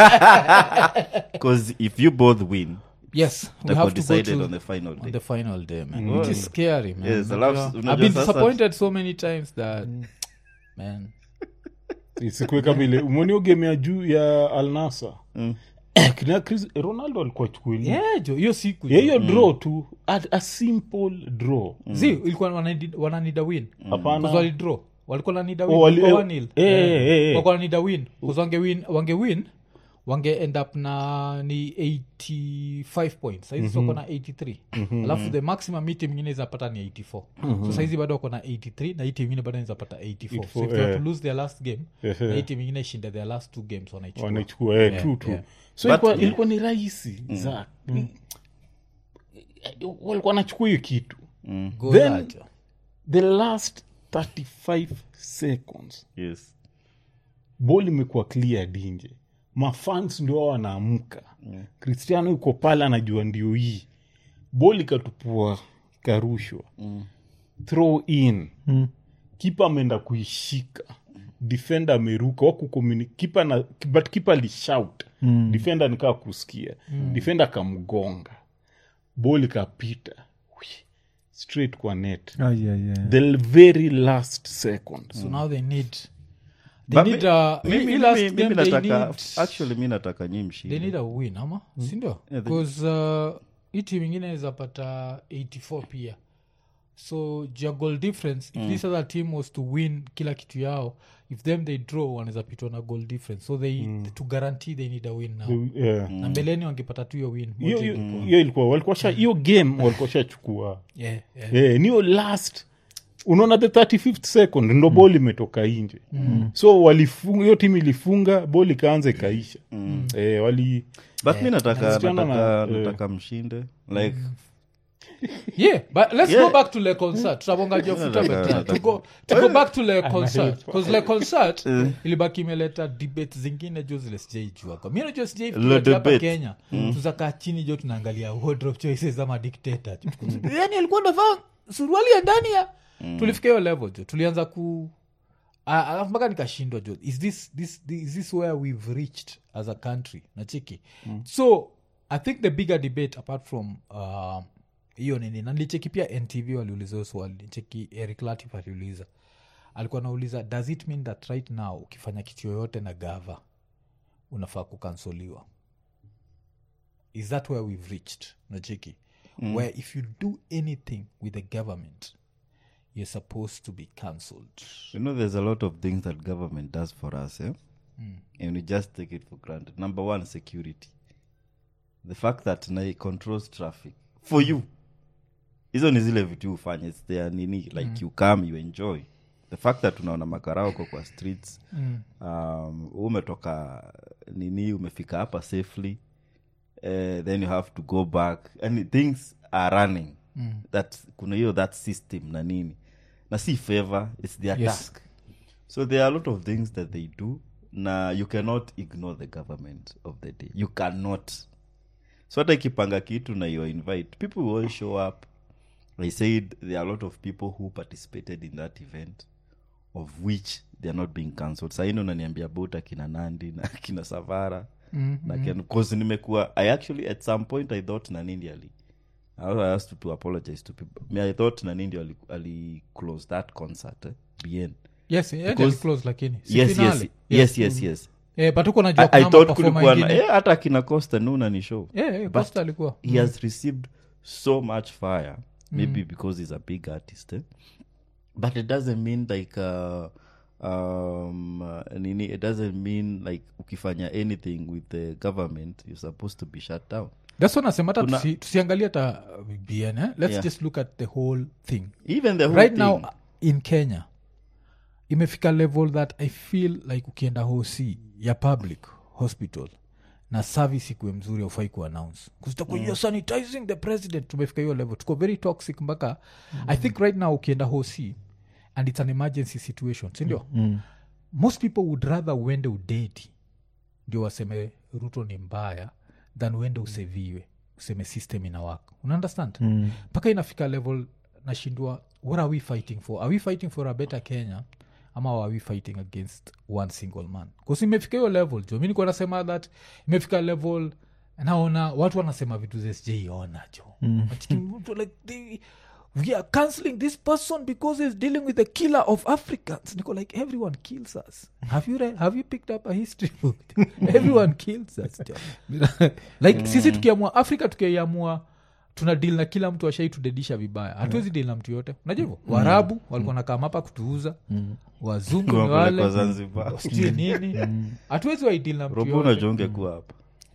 because if you both win yes we have to go to on the final day on the final day man which is scary man yes I've been disappointed so many times that man isikuweka vile umeonio game ya juu ya Al Nassr kina Ronaldo alikuwa chukweli jo hiyo siku hiyo draw tu a simple draw ilikuwa wananida win hapana wali draw walikuwa wananida win kwa 1-0 walikuwa wananida win wange wange end up na ni 85 points saizi soko na 83 alafu the maximum meeting mingine zapata ni 84 so saizi bado wako na 83 na hii team mingine bado zapata 84 so if they have to lose their last game na hii team mingine shinda their last 2 games wanaichukua true so ilikuwa ni rahisi za walikuwa wanachukua hiyo kitu then the last 35 seconds yes ball imekuwa clear dinje mafans ndio wanaamka Cristiano yuko pale anajua ndio hii boli katupua karushwa throw in kipa ameenda kuishika defender ameruka wako communicate na but kipa li shout defender nikaa kusikia defender kamgonga boli kapita straight kwa net the very last second so now they need mimi nataka nyinyi mshinde they need a win ama si ndio because hii team nyingine inaweza pata 84 pia so your goal difference if this other team was to win kila kitu yao if them they draw wanaweza pitwa na goal difference so they to guarantee they need a win now na mbeleni wangepata tu hiyo win hiyo ilikuwa walikuwa hiyo game walikuwa shachukua niyo last unaona the 35th second ndo ball imetoka nje so walifunga hiyo timu ilifunga ball ikaanza ikaisha wali but mimi nataka mshinde like but let's go back to le concert tutabonga jofuta better to go back to le concert because le concert ilibaki imeleta debate zingine jo zile sijaijua kwa mimi najua sijaifika hapa Kenya tuzakaa chini jo tunaangalia wardrobe choices za dictator yani alikuwa anavaa suruali ya ndani ya tulifika hiyo level jo tulianza ku alafu mpaka nikashindwa jo is this where we've reached as a country nachiki so I think the bigger debate apart from hiyo nini na nilicheki pia NTV waliuliza swali nilicheki Eric Latif aliuliza alikuwa anauliza does it mean that right now ukifanya kitu yoyote na gava unafaa kukansoliwa is that where we've reached nachiki where if you do anything with the government you're supposed to be cancelled. You know, there's a lot of things that government does for us, and we just take it for granted. Number one, security. The fact that na controls traffic for you. Hizo ni zile vitu ufanye. It's there nini, like you come, you enjoy. The fact that unaona makarao kwa streets, umetoka nini, umefika hapa safely, then you have to go back, and things are running. That kuna hiyo that system na nini. Na si favor, it's their task. So there are a lot of things that they do. Na you cannot ignore the government of the day. You cannot. So hata ikipanga kitu na you invite, people will show up. I said there are a lot of people who participated in that event, of which they are not being cancelled. Sa ino naniambia about akina Nandi na akina Savara. Because nimekuwa, I actually at some point I thought Nanindi I asked to apologize to people. I thought Nanindi ali close that concert. Bien. Yes, because close lakini. Yes. But uko najua I kuna thought performer kulikuwa ingine. hata kina Costa Nuna ni show. Costa alikuwa. He has received so much fire, maybe because he's a big artist. But it doesn't mean like it doesn't mean like ukifanya anything with the government you're supposed to be shut down. That's what nasema hata tusiangalia hata BN. Let's just look at the whole thing. Even the whole right thing. Now in Kenya imefika level that I feel like ukienda hosi ya public hospital na service ikuwe mzuri ufai kuannounce kuzitakuwa you're sanitizing the president. Tumefika hiyo level, tuko very toxic mpaka I think right now ukienda hosi and it's an emergency situation, sindio? Most people would rather uende udeti ndio waseme Ruto ni mbaya than uende useviwe useme system ina work. Understand? Mpaka inafika level nashindwa, what are we fighting for? Are we fighting for a better Kenya ama are we fighting against one single man? Because imefika hiyo level jo, mimi niko nasema that imefika level naona watu wanasema vitu zesijaiona jo. Like we are cancelling this person because he's dealing with the killer of Africans. Niko like, everyone kills us. Have you picked up a history book? Everyone kills us jo. Like sisi tukiamua Afrika, tukiamua tuna deal na kila mtu ashai tudedisha vibaya. Hatuwezi deal na mtu yote. Unajua hivyo? Warabu walikuwa na kama hapa kutuuza. Wazungu ni wale. Sijui nini. Hatuwezi wa deal na mtu yote. Robo na jonge kuwa hapa.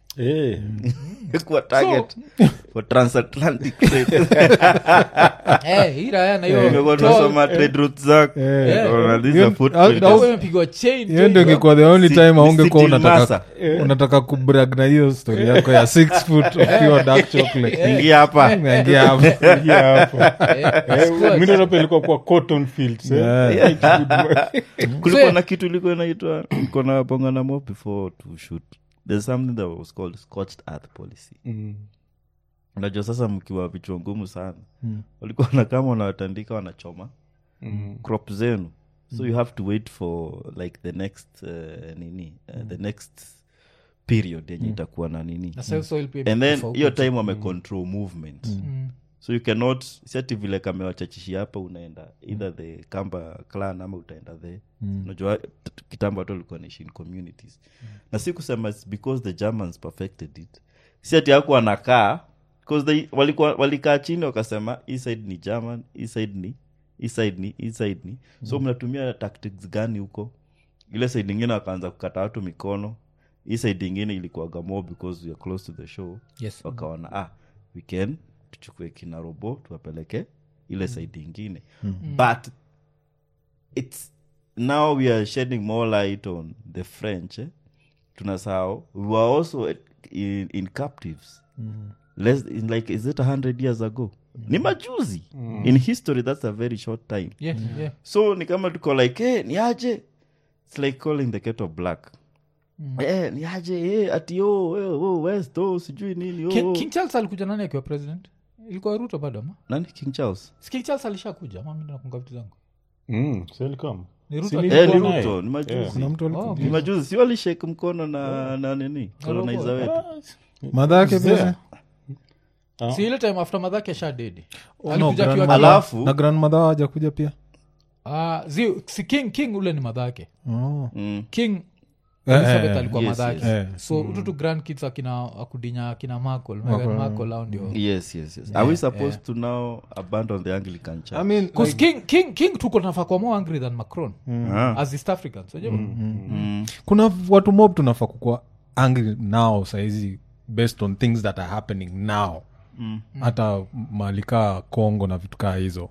Kwa target for transatlantic trade. Ira yana hiyo. Nimekuwa tunasoma trade routes zako. These are footprints. Ndio imepigwa chain. Hiyo ndio ingekuwa the only time aungekuwa unataka kubrag na hiyo story yako ya 6 foot of pure dark chocolate. Ingia hapa. Mimi ndio pelekwa kwa cotton fields. Kulikuwa na kitu ilikuwa inaitwa kuna pongana mo before to shoot. There's something that was called scorched earth policy. Unajua sasa mkiwa vichwa ngumu sana. Walikuwa na kama wanatandika wanachoma crop zenu. So you have to wait for like the next the next period yenye itakuwa na nini. And then hiyo time wame control movement. So you cannot siati vile kama wachachishi hapa unaenda either the Kamba clan ama utaenda there. Unajua kitambo watu walikuwa naishi in communities. Na si kusema it's because the Germans perfected it. Siati hapo wanakaa because they walikaa chini wakasema east side ni German, east side ni. So mnatumia tactics gani huko? Ile side nyingine wakaanza kukata watu mikono. East side nyingine ilikuwa gamo because we are close to the show. Yes. Wakaona we can tuchukue kina Robo tuwapeleke ile side nyingine. But it's now we are shedding more light on the French. Tunasahau we were also in captives. Less in like is it 100 years ago? Ni majuzi. In history that's a very short time. Yeah. So ni kama tuko like ni aje, it's like calling the kettle black. Ni aje ati west sijui nini. King Charles alikuja nani akiwa president? Ilikuwa Ruto bado ama? Nani King Charles? King Charles alishakuja mimi ndo nakumbuka vitu zangu. Welcome. Ni Ruto. Ni Ruto, ni majuzi. Kuna mtu alikuwa Ni majuzi, si walishake mkono na nini? Colonizer wetu. madhake pia. Si ile time after madhake sha dead. Alikuja kiwa alafu na grandmother hajakuja pia. si King ule ni madhake. Oh. King Elizabeth alikuwa Yes, madhaki yes. so ututu grandkids akudinya akina Meghan Markle au ndio Yes. Are we supposed to now abandon the Anglican Church? I mean, because king tuko nafaa kuwa more angry than Macron as East Africans unajua kuna watu mob tunafaa kukua angry now saizi based on things that are happening now hata malika Congo na vitu kaa hizo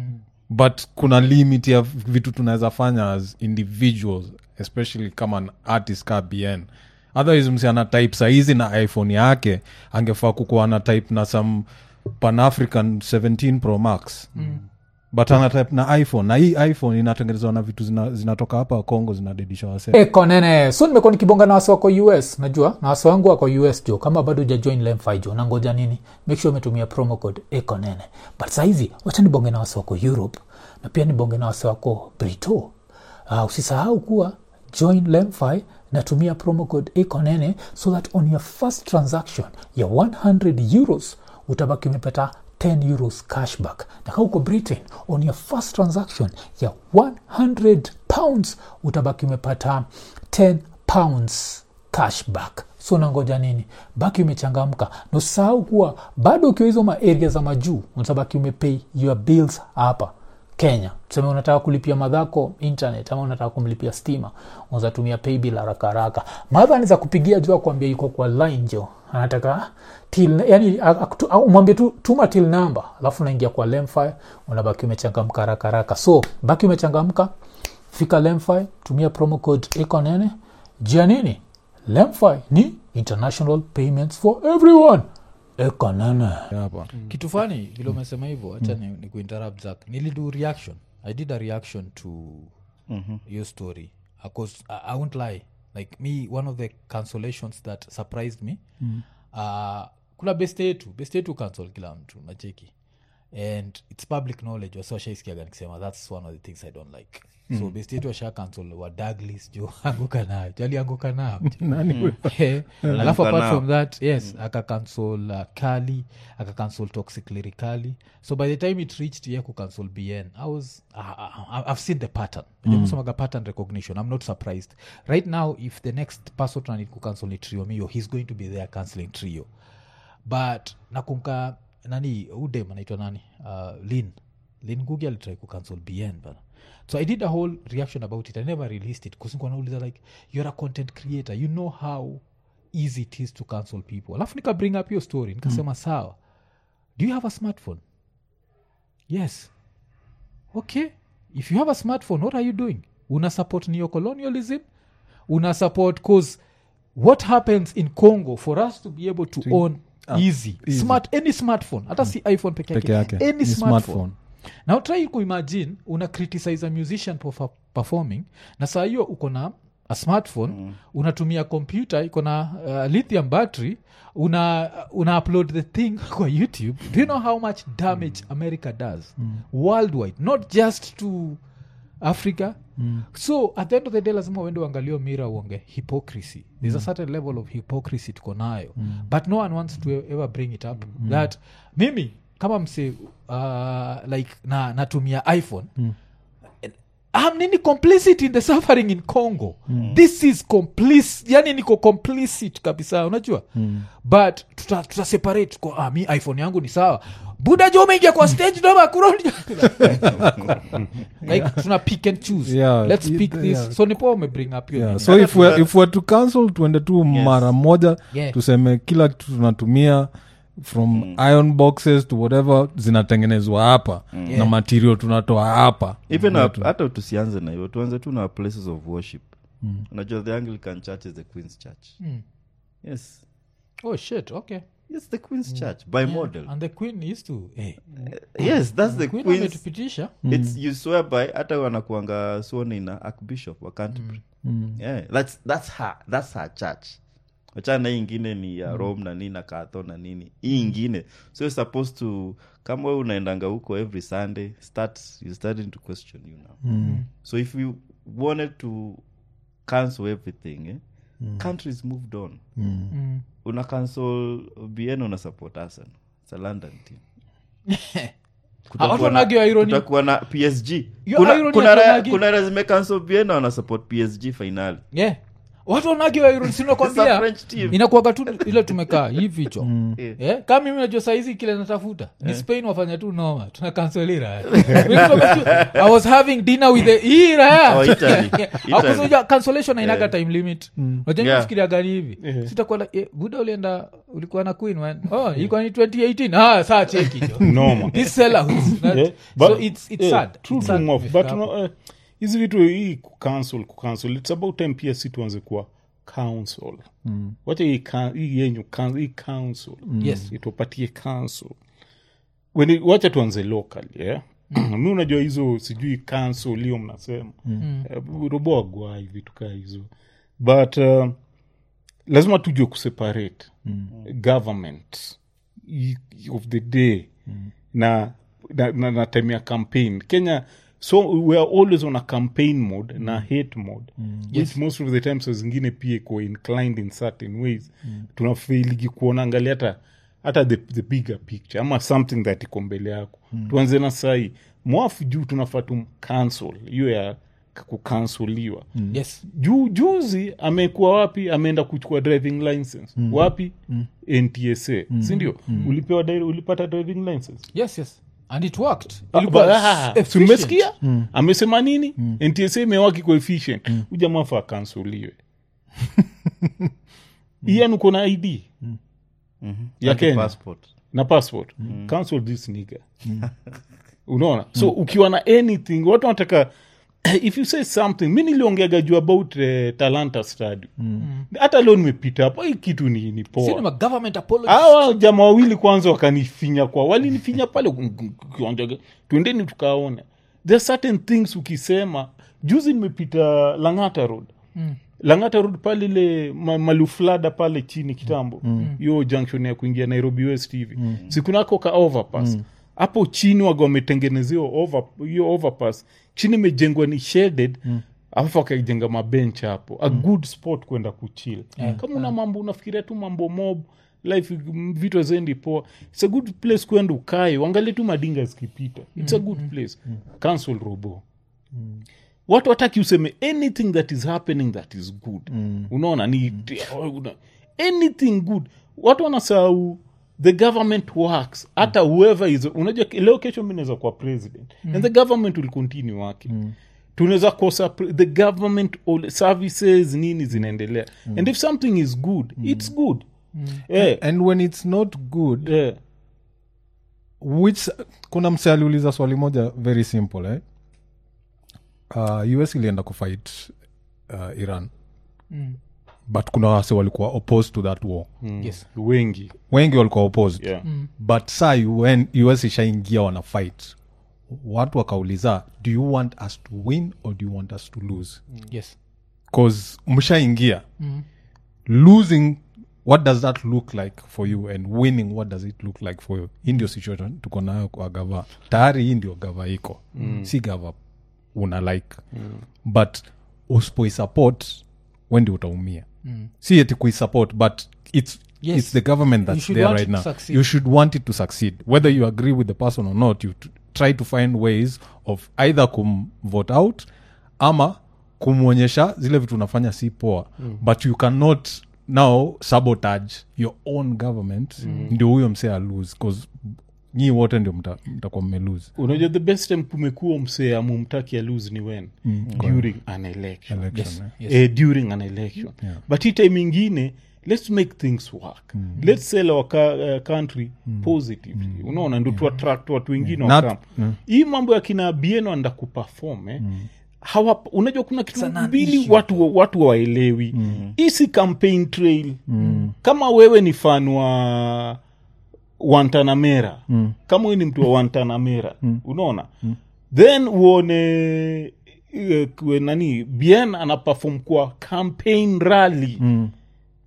but kuna limit ya vitu tunaweza fanya as individuals especially kama an artist ka BN. Otherwise msi ana type saizi na iPhone yake angefaa kukuwa na type na some Pan-African 17 Pro Max but ana type na iPhone na hii iPhone inatengenezwa na vitu zinatoka hapa Kongo zinadedisha wase konene so nimekuwa nikibonga na wase wako US najua na wase wangu wako US jo kama bado hujajoin Lemfi jo na ngoja nini make sure umetumia promo code ekonene but saizi wacha nibonge na wase wako Europe na pia nibonge na wase wako Brito usisahau kuwa join Lemfi na tumia promo code ekonene so that on your first transaction ya 100 euros utabaki umepata 10 euros cashback. Na kama uko Britain on your first transaction ya 100 pounds utabaki umepata 10 pounds cashback. So nangoja nini? Baki umechangamka. Na usahau kuwa bado ukiwa hizo area za majuu utabaki umepay your bills hapa Kenya. Tuseme unataka kulipia madhako internet ama unataka kumlipia stima, unaweza tumia paybill haraka. Madha anaweza kupigia jua kuambia yuko kwa line jo. Anataka till yani umwambie tu tuma till number, alafu unaingia kwa Lemfi, unabaki umechangamka haraka. So, baki umechangamka, fika Lemfi, tumia promo code ekonene. Jia nini? Lemfi ni international payments for everyone. Ekonene. Kitu fani vile umesema hivyo acha ni kuinterrupt Zach. Nilidu reaction. I did a reaction to your story because I won't lie, like me one of the cancellations that surprised me kuna best yetu cancel kila mtu nacheki and it's public knowledge washaisikiaga nikisema that's one of the things I don't like. So best yetu washa cancel wa Douglas jo anguka nayo nani alafu apart from that yes aka cancel Kali aka cancel Toxic Lyrically. So by the time it reached here ku cancel BN I've seen the pattern. Kusemaga pattern recognition. I'm not surprised right now if the next person trying to cancel ni Trio Mio he's going to be there cancelling Trio. But nakumka nani udem anaitwa nani Lin Ngugi alitry ku cancel BN bana. So I did a whole reaction about it. I never released it because nilikuwa nauliza like you're a content creator, you know how easy it is to cancel people. Alafu nika bring up your story nikasema sawa, do you have a smartphone? Yes. Okay, if you have a smartphone what are you doing? Una support neocolonialism? Una support cause what happens in Congo for us to be able to own easy any smartphone hata si iPhone peke yake any smartphone. Now try to imagine una criticize a musician for performing na saa hiyo uko na a smartphone unatumia computer iko na lithium battery una upload the thing kwa YouTube. Do you know how much damage America does worldwide, not just to Africa? So at the end of the day lazima uende uangalie mirror uonge hypocrisy. There's a certain level of hypocrisy tuko nayo but no one wants to ever bring it up that mimi kama mse like natumia iPhone I'm nini complicit in the suffering in Congo. This is yani niko complicit kabisa unajua but tuta separate kwa mi iPhone yangu ni sawa buda jo umeingia kwa stage ndo makurudi like tuna pick and choose let's pick this so nipo ume bring up your so if we to cancel tuende tu mara moja tuseme kila kitu tunatumia from iron boxes to whatever zinatengenezwa hapa na material tunatoa hapa even hata tusianze na hiyo tuanze tu na places of worship. Unajua the Anglican Church is the Queen's Church. Yes. Oh shit, okay. Yes, the Queen's Church by model. And the Queen used to yes, that's the Queen Queen's. Ametupitisha. It's you swear by hata wanakuanga sworn in Archbishop wa Canterbury. Yeah, that's her church. Wachana ingine ni ya Rome na nini na Katho na nini. Hii ingine. So you're supposed to kama wewe unaendanga huko every Sunday you starting to question you now. So if you wanted to cancel everything, countries moved on. Una cancel BN una support Arsenal. It's a London team. Kutakuwa na PSG. Kuna lazima cancel BN una support PSG finali. Yeah. watu wanakiwa sinakwambia French team. inakuwaga tu ile tumekaa hivi cho kama mimi najua saizi kile natafuta ni Spain wafanya tu noma tunakansolira I was having dinner with the ira Italy. akusoja cancellation inaga time limit unajua Yeah. nifikiria gani hivi sitakuwa buda ulienda ulikuwa na queen man ilikuwa ni 2018 saa cheki jo Noma. this seller who's not Yeah, so but- it's yeah, sad true It's to sad move. with But couple. no, hizi vitu hii kucancel it's about time pia si tuanze kuwa council wacha hii yenyu hii council Yes. itupatie council wacha tuanze local yeah mi unajua hizo sijui council hiyo mnasema roboagwa hivi tukaa hizo but lazima tujue kuseparate government of the day na time ya campaign Kenya. So we are always on a campaign mode na hate mode which most of the times zingine pia iko inclined in certain ways tunafailigi kuonangalia hata the bigger picture ama something that iko mbele yako tuanze na sahi mwafu juu tunafaa cancel hiyo ya kukansoliwa Yes. juzi amekuwa wapi ameenda kuchukua driving license wapi NTSA sindio ulipata driving license Yes and it worked si umesikia amesema nini NTSA imewaki coefficient ujamafa kansoliwe ian uko na ID ya Kenya passport na passport cancel this nigga unaona so ukiwa na anything watu wanataka if you say something mi niliongeaga juu about Talanta study hata leo nimepita hapo hii kitu ni poa Cinema government apology hawa jamaa wawili kwanza wakanifinya walinifinya pale twendeni tukaone there are certain things ukisema juzi nimepita Langata Road Langata Road pale ile maluflada pale chini kitambo hiyo junction ya kuingia Nairobi West hivi sikunako ka overpass hapo chini wago wametengenezewa hiyo overpass chini imejengwa ni shaded alafu wakajenga mabench hapo a good spot kwenda kuchill kama una mambo unafikiria tu mambo mob life vitu hazendi poa it's a good place kwenda ukae uangalie tu madinga zikipita it's a good place cancel robo watu wataki useme anything that is happening that is good unaona ni anything good watu wanasahau the government works hata whoever is unajua leo kesho mimi naweza kuwa president and the government will continue working tunaweza kosa the government all services nini zinaendelea and if something is good it's good and when it's not good which kuna mse aliuliza swali moja very simple US ilienda kufight Iran but kuna wase walikuwa opposed to that war Yes. wengi walikuwa opposed yeah. but saa when US ishaingia wana fight watu wakauliza do you want us to win or do you want us to lose Yes. cause mshaingia losing what does that look like for you and winning what does it look like for you hii ndio situation tuko nayo kwa gava tayari hii ndio gava iko si gava una like but usipoisupport wendi utaumia si eti kuisupport but it's the government that's there right now succeed. you should want it to succeed whether you agree with the person or not you try to find ways of either kumvote out ama kumwonyesha zile vitu unafanya si poa but you cannot now sabotage your own government ndio huyo msea lose because nyi wote ndio mtakuwa mmelose unajua the best time kumekuwa msee amumtaki ya lose ni when during an election Yes. during an election but hii time ingine let's make things work let's sell our country positively unaona ndo tuattract watu wengine wakam hii mambo ya kina Bieno anda kuperform unajua kuna kitu mbili watu waelewi isi campaign trail kama wewe ni fan wa Wantanamera kama wewe ni mtu wa Wantanamera unaona then uone nani Bien ana perform kwa campaign rally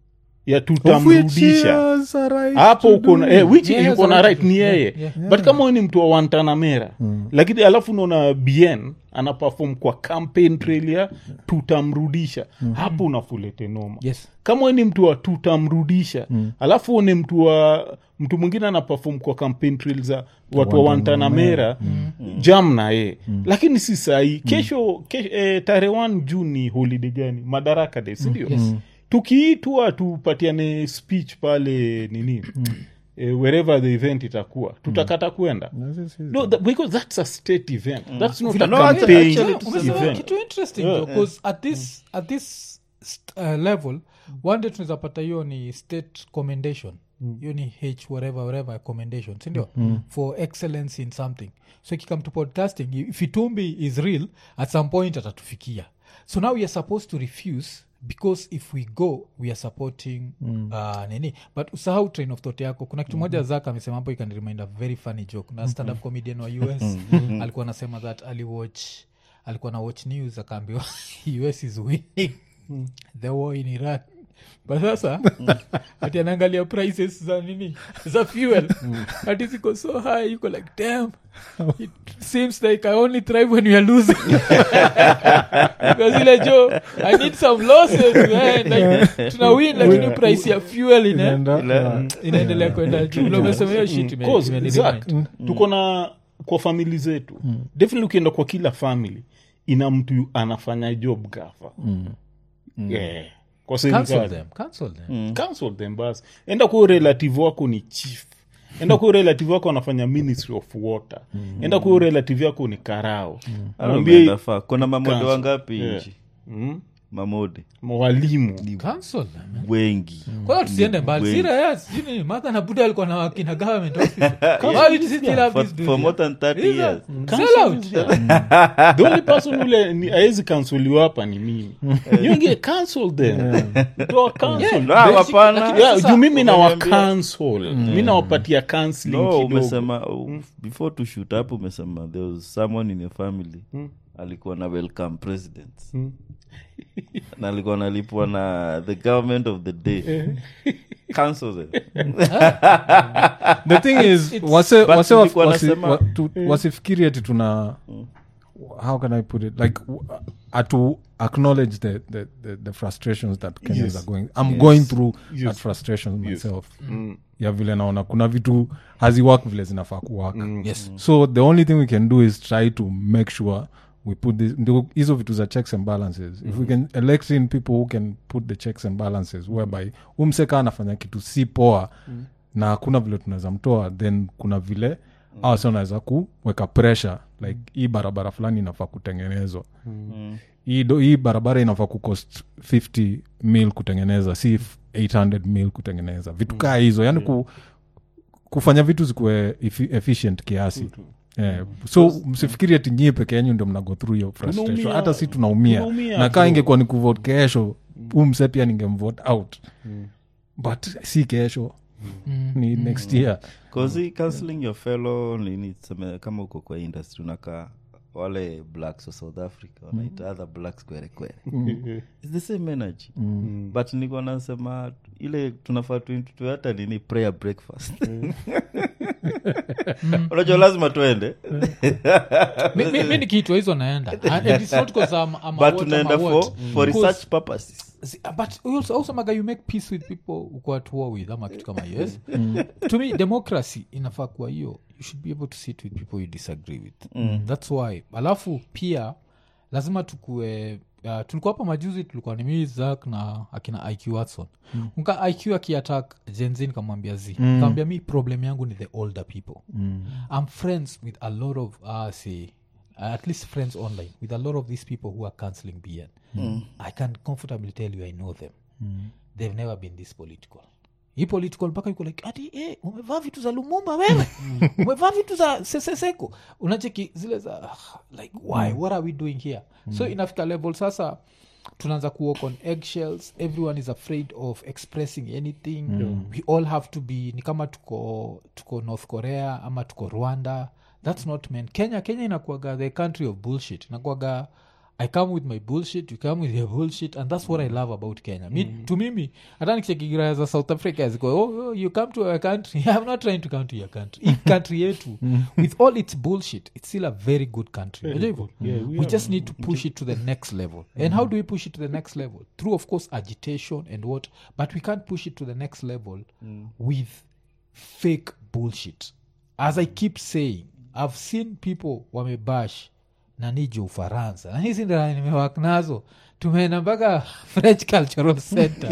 ya tutamrudisha hapo uko which yuko na right ni yeye but kama wewe ni mtu wa Guantanamera lakini alafu unaona Bien ana perform kwa campaign trail ya tutamrudisha hapo unafulete noma. Kama wewe ni mtu wa tutamrudisha alafu ni mtu mwingine ana perform kwa campaign trail za watu wa Guantanamera jam na yeye lakini si sahi kesho tarehe 1 Juni holiday gani Madaraka Day si ndio? Tukiitwa tupatiane speech pale nini wherever the event itakuwa tutakata kwenda no because that's a state event that's not a campaign event. Kitu interesting because at this level one day tunaweza pata hiyo ni state commendation hiyo ni whatever commendation sindio for excellence in something so ikikam to podcasting if Itumbi is real at some point atatufikia so now we are supposed to refuse because if we go we are supporting nini but usahau train of thought yako kuna kitu moja Zaka amesema hapo ikan remind a very funny joke na stand up comedian wa US alikuwa anasema that alikuwa na watch news akaambiwa US is winning the war in Iraq but sasa ati anaangalia prices za nini za fuel ati ziko so high yuko like damn it seems like I only thrive when we are losing because ile Joe I need some losses man like tuna win lakini price ya fuel inaendelea kwenda juu ndio umesema hiyo shit man tuko na kwa family zetu definitely ukienda kwa kila family ina mtu anafanya job gafa yeah kwa cancel them bas enda kwa relative wako ni chief enda kwa relative wako anafanya ministry of water enda kwa relative wako ni karao mwambie kuna mamode wangapi nchi mamode mwalimu cancel wengi kwa tusiende mbali serious jini mata na buda alikuwa na wakina government office why you still have this for more than 30 years sell out the only person who haizi cancel hapa ni mimi you cancel them to cancel hapana yeah mimi na wa cancel mimi nawapatia counseling kidogo umesema before to shoot up umesema there was someone in your family alikuwa na welcome presidents na alikuwa analipwa na the government of the day cancel them the thing is wasifikiri ati tuna how can I put it like to acknowledge the frustrations that Kenyans are going going through that frustrations myself ya vile naona kuna vitu haziwork vile zinafaa kuwork so the only thing we can do is try to make sure we put hizo vitu za checks and balances if we can elect in people who can put the checks and balances whereby umseka anafanya kitu si poa na hakuna vile tunaweza mtoa then kuna vile au sio naweza kuweka pressure like hii barabara fulani inafaa kutengenezwa hii barabara inafaa kucost 50 mil kutengeneza si 800 mil kutengeneza vitu kaa hizo yani kufanya vitu zikuwe efficient kiasi so msifikiri ati nyie peke yenu ndio mnago through your frustration hata si tunaumia na kaa ingekuwa ni kuvote kesho mse pia ningemvote out but si kesho ni next year cause cancelling your fellow nini kama uko kwa industry unakaa wale blacks of South Africa wanaita other blacks kwere it's the same energy but niko nasema ile tunafaa tu hata nini prayer breakfast unajua lazima tuende mimi nikiitwa hizo naenda and it's not because I'm but tunaenda for research purposes but also maga you make peace with people uko at war with ama kitu kama yes to me democracy inafaa kuwa hiyo you should be able to sit with people you disagree with that's why alafu pia lazima tukue tulikuwa hapa majuzi tulikuwa ni mimi Zach na akina IQ Watson mka IQ akiattack Gen Z nikamwambia nikamwambia mi problem yangu ni the older people I'm friends with a lot of at least friends online with a lot of these people who are cancelling BN I can comfortably tell you I know them they've never been this political hii political mpaka yuko like ati umevaa vitu za Lumumba wewe umevaa vitu za Seseko unacheki zile za like why what are we doing here so inafika level sasa tunaanza kuwalk on eggshells everyone is afraid of expressing anything we all have to be ni kama tuko North Korea ama tuko Rwanda that's not meant Kenya inakuwaga the country of bullshit inakuwaga I come with my bullshit, you come with your bullshit, and that's what I love about Kenya. To mimi hata nikichekigiraya za South Africa ziko you come to our country. I'm not trying to come to your country. Hii country yetu with all its bullshit, it's still a very good country. We just need to push it to the next level. And how do we push it to the next level? Through, of course, agitation and what, but we can't push it to the next level with fake bullshit. As I keep saying, I've seen people wamebash na nije Ufaransa na hizi ndio nimewak nazo tumeenda mpaka French Cultural Center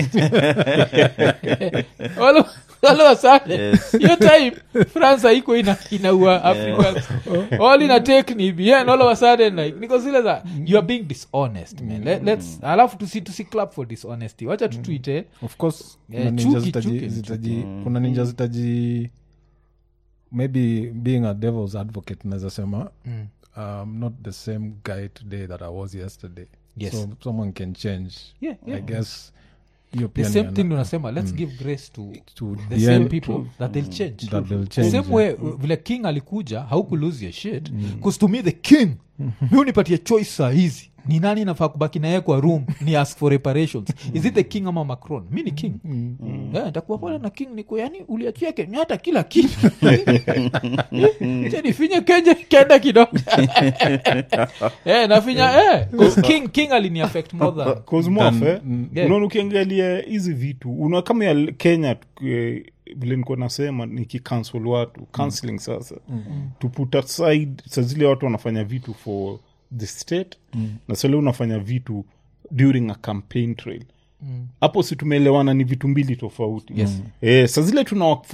all of a sudden your time France haiko inaua Africans all in a technique and all of a sudden like because you are being dishonest man. Let's alafu tusi clap for dishonesty wacha tutuite of course kuna ninja zitaji maybe being a devil's advocate naweza sema not the same guy today that I was yesterday. Yes. So someone can change. Yeah. I guess the same thing unasema let's give grace to the same people that they'll change. That they'll change. The same way vile king alikuja hauku lose your shit because to me the king mimi nipatie choice saa hizi ni nani nafaa kubaki naye kwa room ni ask for reparations. Is it the king ama Macron? Mimi ni king. Nitakuwa pale na king niko yani uliachia Kenyatta kila kitu. Nifinye kenda kidogo. Nafinya king alini affect more than cause more unaona ukiangalia hizi vitu una kama ya Kenya vile niko nasema nikicancel watu cancelling sasa to put aside sasa zile watu wanafanya vitu for the state na sasa unafanya vitu during a campaign trail hapo si tumeelewana ni vitu mbili tofauti. Sasa zile tuna work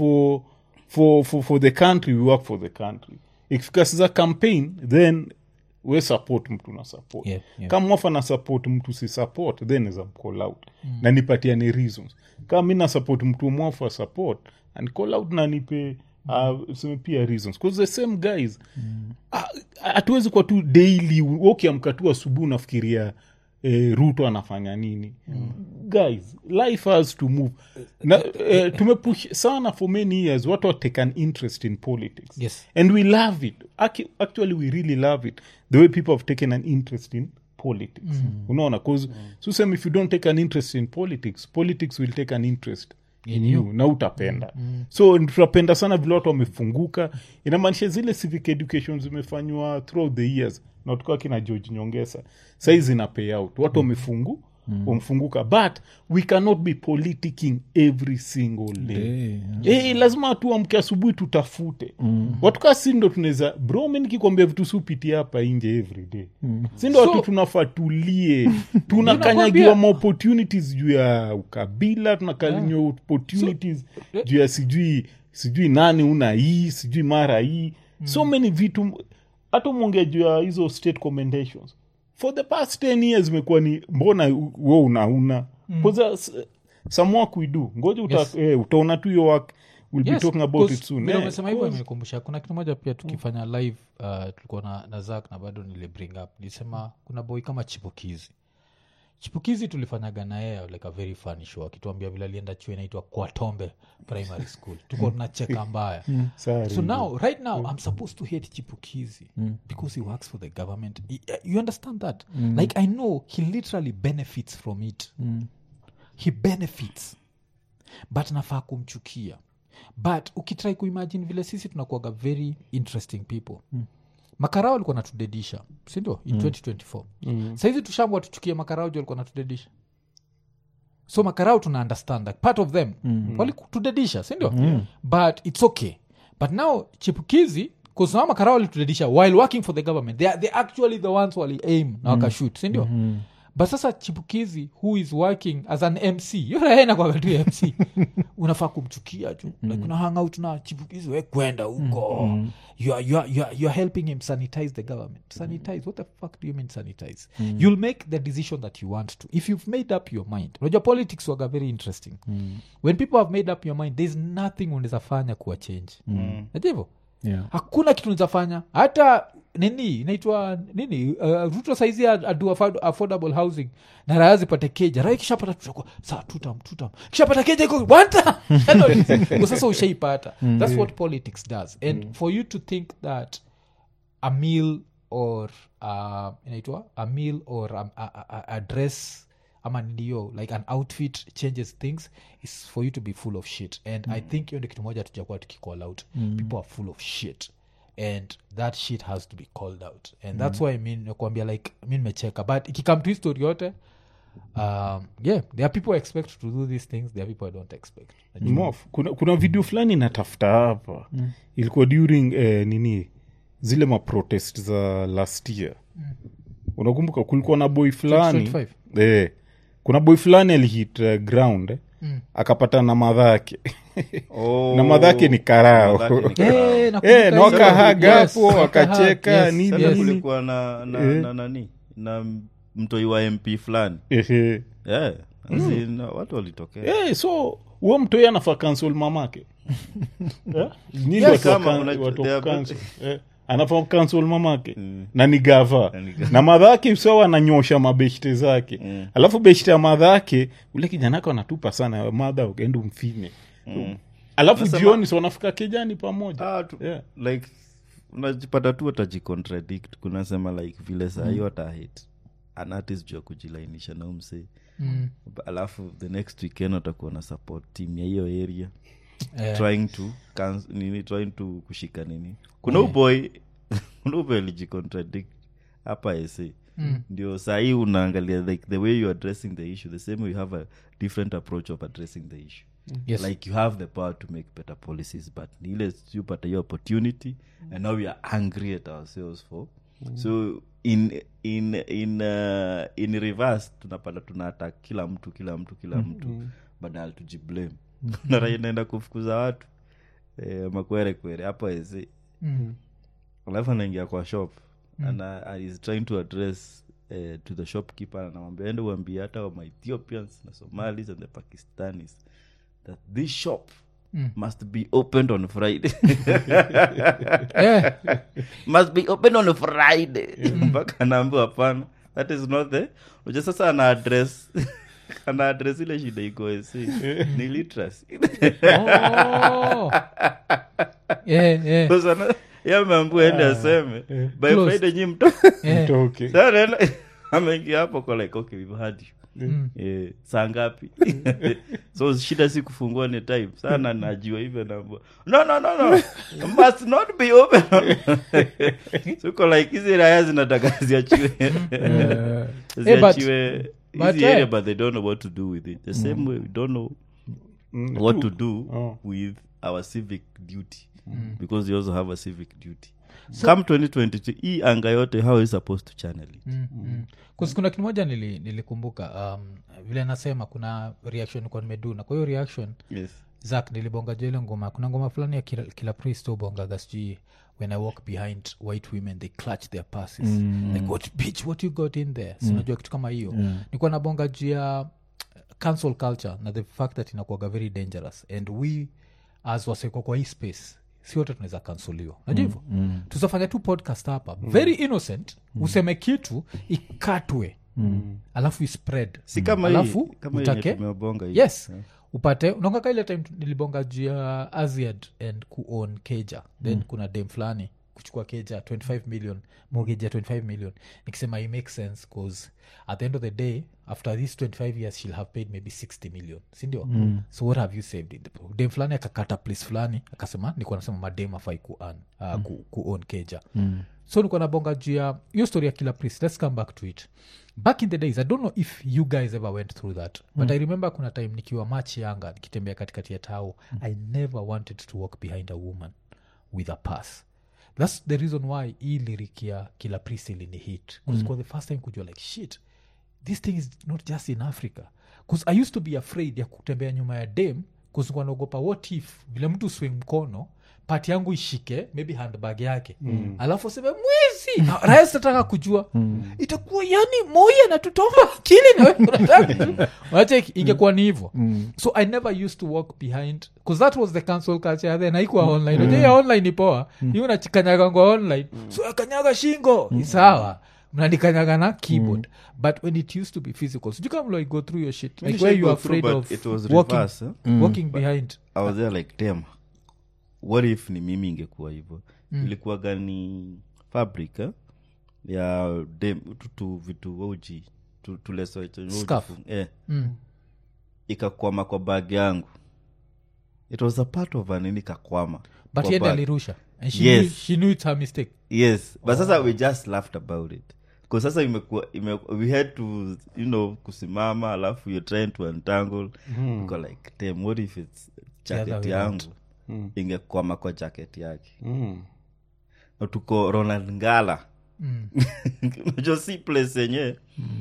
for the country, we work for the country. Ikifika sasa campaign then we support mtu na support kama wafa na support mtu si support then is a call out na nipatia ni reasons kama mimi na support mtu mwafa support and call out na nipe pia reasons because the same guys hatuwezi kwa tu daily ukiamka tu asubuhi unafikiria Ruto anafanya nini. Guys, life has to move na tumepush sana for many years watu have taken interest in politics. And we love it actually we really love it the way people have taken an interest in politics. Unaona cause so say if you don't take an interest in politics will take an interest in you na utapenda. So tutapenda sana vile watu wamefunguka. Inamaanisha zile civic education zimefanywa throughout the years na tukao kina George Nyongesa saizi na pay out watu wamefunguka but we cannot be politicking every single day. Lazima tu amke asubuhi tutafute watu kasi ndo tunaweza bro mimi nikikwambia vitu supiti hapa nje every day sindo watu tunafatulie tunakanyagiwa opportunities juu ya ukabila tunakanyagiwa opportunities juu ya sijui nani una hii sijui mara hii so many vitu hata muongea juu ya hizo state commendations for the past 10 years imekuwa ni mbona wewe una because some work we do ngoja utaona tu your work we'll be talking about it soon. Ndio nimesema hivyo nimekumbusha kuna kitu moja pia tukifanya live tulikuwa na Zack na bado nile bring up nilisema kuna boy kama Chipukizi tulifanyaga na yeye like a very funny show akituambia vile alienda chuo inaitwa Kwatombe Primary School tuko tunacheka mbaya. So now right now I'm supposed to hate Chipukizi because he works for the government. You understand that? Like I know he literally benefits from it. He benefits but nafaa kumchukia. But ukitry kuimagine vile sisi tunakuwaga very interesting people. Makarao alikuwa natudedisha si ndio in 2024 saizi tushambwa tuchukie Makarao jo alikuwa natudedisha so Makarao tuna understand that part of them walikutudedisha si ndio but it's okay but now Chipukizi because now Makarao walitudedisha while working for the government they actually the ones wali aim na wakashoot si ndio but sasa Chipukizi who is working as an MC yule haina kwa tu MC unafaa kumchukia tu like una hang out na Chipukizi wewe kwenda huko you are helping him sanitize the government. Sanitize? What the fuck do you mean sanitize? You'll make the decision that you want to if you've made up your mind. Unajua politics waga very interesting. When people have made up your mind there's nothing unaweza fanya kuwa change. Ndivyo? Hakuna kitu unaweza fanya hata nini inaitwa nini Ruto saizi adu affordable housing na raia zipate keja raia kishapata tutakuwa saa tutam kishapata keja iko wanta sasa ushaipata. That's what politics does. And for you to think that a meal or inaitwa a meal or a dress ama ndio like an outfit changes things is for you to be full of shit and I think hiyo ndio kitu moja tujakuwa tukicall out people are full of shit and that shit has to be called out and that's why I mean nakwambia like I mean nimecheka but ikikam to history yote yeah there are people who expect to do these things there are people I don't expect Mof, kuna video fulani natafuta hapa ilikuwa during nini zile maprotest za last year unakumbuka kulikuwa na boy fulani kuna boy fulani alihit ground akapata na madhake na madhake ni karao na wakahaga hapo wakacheka nini kulikuwa na nani na mtoi wa MP fulani watu walitokea so huo mtoi anafaa cancel mamake nini watu cancel anafaa cancel mamake na ni gava na madhake sawa ananyosha mabeshte zake alafu beshte ya madhake ule kijana wake anatupa sana madha ukaenda mfine alafu jioni so wanafika kijani pamoja like unajipata tu atajicontradict kuna sema like vile saa hiyo atahit an artist jua kujilainisha na umse alafu the next weekend atakuwa na support team ya hiyo area trying to kushika nini kuna boy alijicontradict hapa ese ndio saa hii unaangalia like the way you are addressing the issue the same way you have a different approach of addressing the issue like you have the power to make better policies but ile you pata your opportunity and now we are angry at ourselves for so in reverse tunapata tunaattack kila mtu badala tujiblame na inaenda kufukuza watu makwere hapo ese alafu anaingia kwa shop and is trying to address to the shopkeeper anamwambia ende uambie hata wa Ethiopians na Somalis and the Pakistanis that this shop must be opened on Friday. Must be open on Friday. Mpaka naambiwa hapana, that is not the uja sasa ana address ile shida iko esi ni literacy. Sasa yameambiwa ende aseme by Friday nyinyi mtoke. Sasa ameingia hapo kwa like okay we've had you. Saa ngapi? So shida si kufungua ni time sana najua hivyo naambia no must not be open. So like hizi raya zinataka ziachiwe but they don't know what to do with it the same way we don't know what to do with our civic duty because we also have a civic duty. So, come 2022 hii anga yote how is supposed to channel it kuna kitu moja nilikumbuka vile nasema kuna reaction kwa nimeduna kwa hiyo reaction Zach nilibonga jele ngoma kuna ngoma fulani ya kila priest bonga gasji when I walk behind white women they clutch their purses like what bitch what you got in there so unajua kitu kama hiyo nilikuwa nabonga juu ya cancel culture na the fact that inakuwa very dangerous and we as waseko kwa hii space si wote tunaweza kansoliwa najua hivyo tusafanya tu podcast hapa very innocent useme kitu ikatwe alafu ispread si kama alafu kama utake tumebonga hii yes upate unaonga ile time nilibonga juu ya Aziad and kuown Keja then kuna dem fulani kuchukua Keja 25 million mortgage ya 25 million nikisema it makes sense cause at the end of the day after these 25 years she'll have paid maybe 60 million si ndio so what have you saved in the dem fulani akakata place fulani akasema niko nasema madem afai kuown Keja so niko nabonga juu ya hiyo story ya kila priest let's come back to it back in the days I don't know if you guys ever went through that but I remember kuna time nikiwa much younger nikitembea katikati ya tao I never wanted to walk behind a woman with a purse. That's the reason why hii lyric ya kila priest ilini hit because for the first time kujua like shit this thing is not just in Africa because I used to be afraid ya kutembea nyuma ya dem because kwa naogopa what if vile mtu swing mkono pati yangu ishike maybe handbag yake alafu sema mwizi rais nataka kujua itakuwa yani moya na tutomba kile na wewe wacha ingekuwa ni hivyo so I never used to walk behind because that was the cancel culture then haikuwa online unajua online ni poa hiyo unachikanyaga kwa online so akanyaga shingo ni sawa mnanikanyaga na keyboard but when it used to be physical so you come like go through your shit like where you are afraid of it was walking, reverse, walking behind I was there like damn what if ni mimi ingekuwa hivyo ilikuwa gani fabric ya dem tu vitu oji tuleso Scarf. ikakwama kwa bag yangu. It was a part of nini kakwama. But kwa yeye bag. alirusha and Yes. she knew it's her mistake. Yes, but sasa we just laughed about it. Because sasa we had to, kusimama, alafu you're trying to untangle. Because like, damn, what if it's jacket yangu? Ingekwama kwa jacket yake. Na tuko Ronald Ngala. Unajua si place yenye.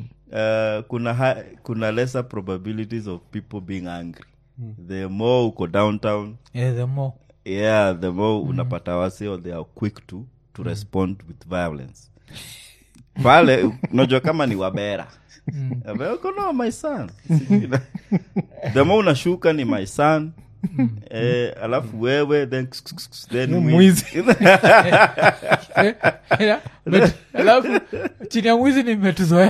Kuna lesser probabilities of people being angry. The more uko downtown. Yeah, the more. Yeah, the more unapata wase or they are quick to respond with violence. Pale unajua kama ni wabera. No, my son. The more unashuka ni my son. Alafu wewe then mwizi. Alafu chini ya mwizi ni mmetuzoea.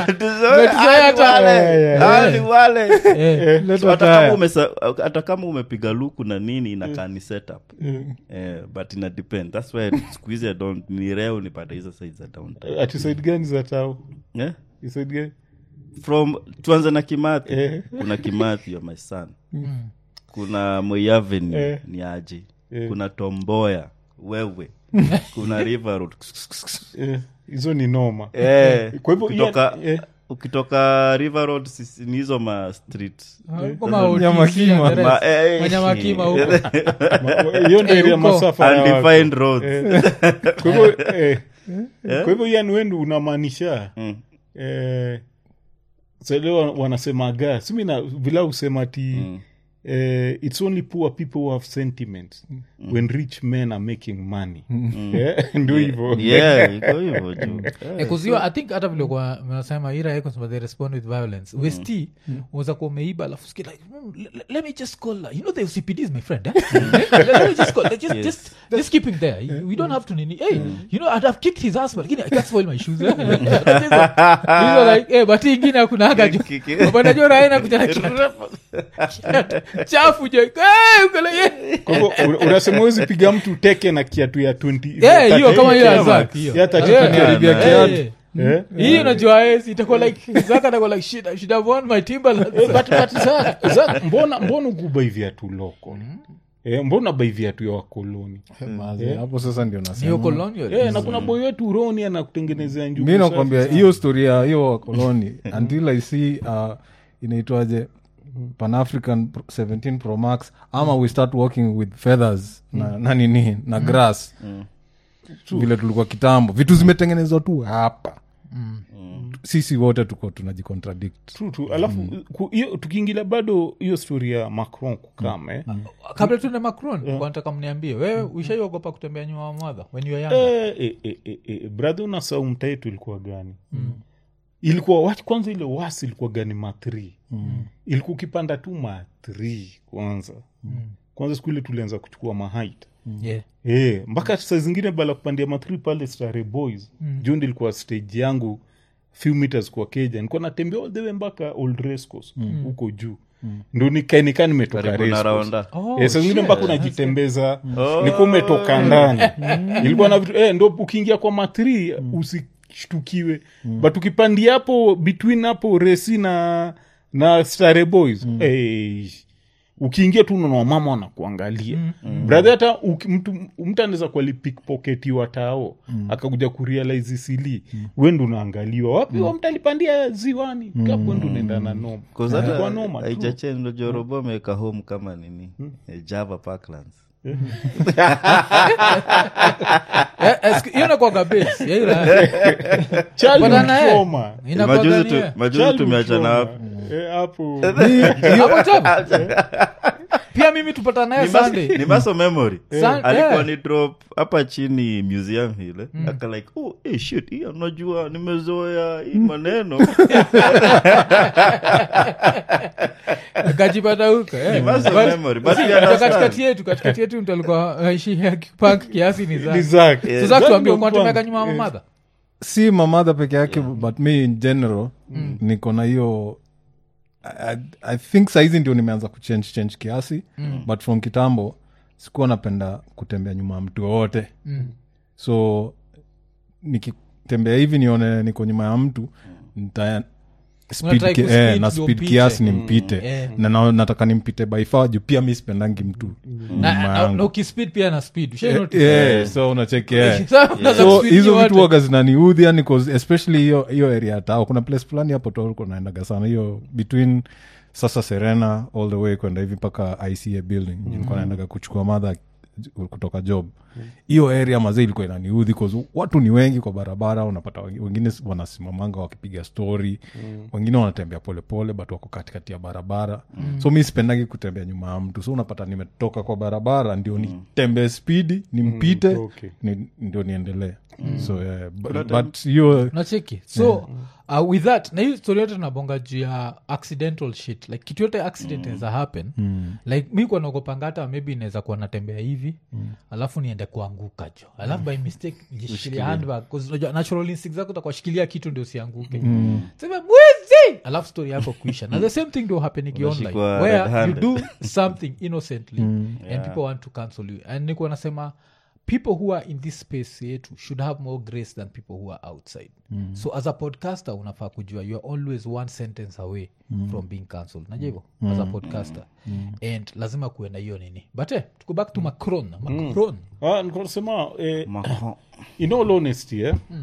Hata kama umepiga luku na nini inakaa ni setup. But ina depend. That's why squeeze don't ni reo nipata hizo sides za down. Ati side gani za tao? Yeah? Side gani? From tuanze na Kimathi. Kuna Kimathi ya my son. Kuna Moyaveni ni aje. Kuna Tomboya wewe. Kuna River Road. Hizo ni noma. Kwa hivyo ukitoka River Road ni hizo ma street. Kama Nyamakima. Nyamakima huko. Hiyo ndio ya masafa ya undefined roads. Kwa hivyo yani wewe unamaanisha leo wanasemaga simina vila usema ati it's only poor people who have sentiments when rich men are making money. Ndio hivyo. Iko hivyo tu. Kuzio I think hata vile kwa mnasema ira yako so they respond with violence. Westi unaweza kuwa umeiba alafu sikia like let me just call the OCPD is my friend. Let me just call just keep him there. We don't have to nini. Hey, I'd have kicked his ass but I can't spoil my shoes. He's like but ingine hakuna haga jo. Bwana jo raina kujana chafu jo. Unasema uwezi piga mtu teke na kiatu ya 20. Hiyo kama hiyo Azak hiyo. Hata tukaribia kiatu. Hii unajua itakuwa like Zaka itakuwa like shit I should have worn my Timberland. But Zaka mbona kubai viatu loko? Mbona bai viatu ya wakoloni? Hapo sasa ndio nasema. Ni colonial. Na kuna boy wetu Roni anakutengenezea njugu. Mimi nakwambia hiyo story ya hiyo wakoloni until I see inaitwaje Pan-African 17 Pro Max ama we start working with feathers na nini na grass. Vile tulikuwa kitambo vitu zimetengenezwa tu hapa. Sisi wote tuko tunajicontradict. True. Alafu tukiingilia bado hiyo story ya Macron kukame. Kabla tuende Macron, kwa nataka mniambie wewe ushaiogopa kutembea nyuma ya mother when you were young? Brother unasahau mtaa yetu ilikuwa gani? Ilikuwa kwanza ile wasi ilikuwa gani ma3. Ilikuwa ukipanda tu ma3 kwanza siku ile tulianza kuchukua ma-height. Mpaka saa zingine bala kupandia ma3 pale Stare Boys. Juu ndio ilikuwa stage yangu few meters kwa keja. Nilikuwa natembea all the way mpaka Old Race Course huko juu. Ndio nikaa nimetoka race course. Saa zingine mpaka unajitembeza niko umetoka ndani. Ilikuwa na vitu ndio ukiingia kwa ma3 usishtukiwe. But ukipandia hapo between hapo Race na Stare Boys ukiingia tu unaona mama anakuangalia. Brother hata mtu anaweza kwa pickpocket wa tao akakuja kurealize sili wewe ndo unaangaliwa wapi mtu alipandia ziwani kapo ndo unaenda na noma kwa noma haijache ndo Jorobo ameweka home kama nini Java Parklands. Hiyo na kwa kabisa majuzi tumeachana hapo pia mimi tupata naye Sunday ni maso memory alikuwa ni drop hapa chini museum hile aka like shit hii unajua nimezoea hii maneno kajipata huko ni maso memory but katikati yetu mtu alikuwa aishi park kiasi ni zake sasa tuambie kwa tumeka nyuma mama si mamada peke yake but me in general niko na hiyo I think saizi ndio nimeanza kuchange kiasi but from kitambo sikuwa napenda kutembea nyuma mtu wote so nikitembea hivi nione niko nyuma ya mtu nita Unatry kuspeed na ndio speed upite. kiasi nimpite na nataka nimpite by far juu pia mi sipendangi mtu nyuma na yangu. ukispeed pia na speed Ushainotice? So unacheki Unaweza so speed hizo yote. vitu waga zinaniudhi yani especially hiyo area ya tao kuna place fulani hapo tulikuwa naendaga sana hiyo between sasa Serena all the way kwenda hivi mpaka ICA building nilikuwa naendaga kuchukua madha kutoka job hiyo area mazee ilikuwa inaniudhi cause watu ni wengi kwa barabara unapata wengine wanasimamanga wakipiga story wengine wanatembea polepole but wako katikati ya barabara so mi sipendagi kutembea nyuma ya mtu so unapata nimetoka kwa barabara ndio nitembee speed nimpite ndio niendelee so but hiyo nacheki so with that na hii story yote tunabonga juu ya accidental shit like kitu yote accident inaweza happen like mi kwa nagopanga hata maybe inaweza kuwa natembea hivi alafu niende kuanguka jo alafu by mistake nijishikilia handbag cause unajua natural instinct zako utakuwa shikilia kitu ndio usianguke sema mwizi alafu story yako kuisha na the same thing do happen online where you do something innocently and people want to cancel you and niko nasema people who are in this space yetu should have more grace than people who are outside so as a podcaster unafaa kujua you are always one sentence away from being cancelled najua hivyo as a podcaster and lazima kuwe na hiyo nini but tuko back to Macron nikosema in all honesty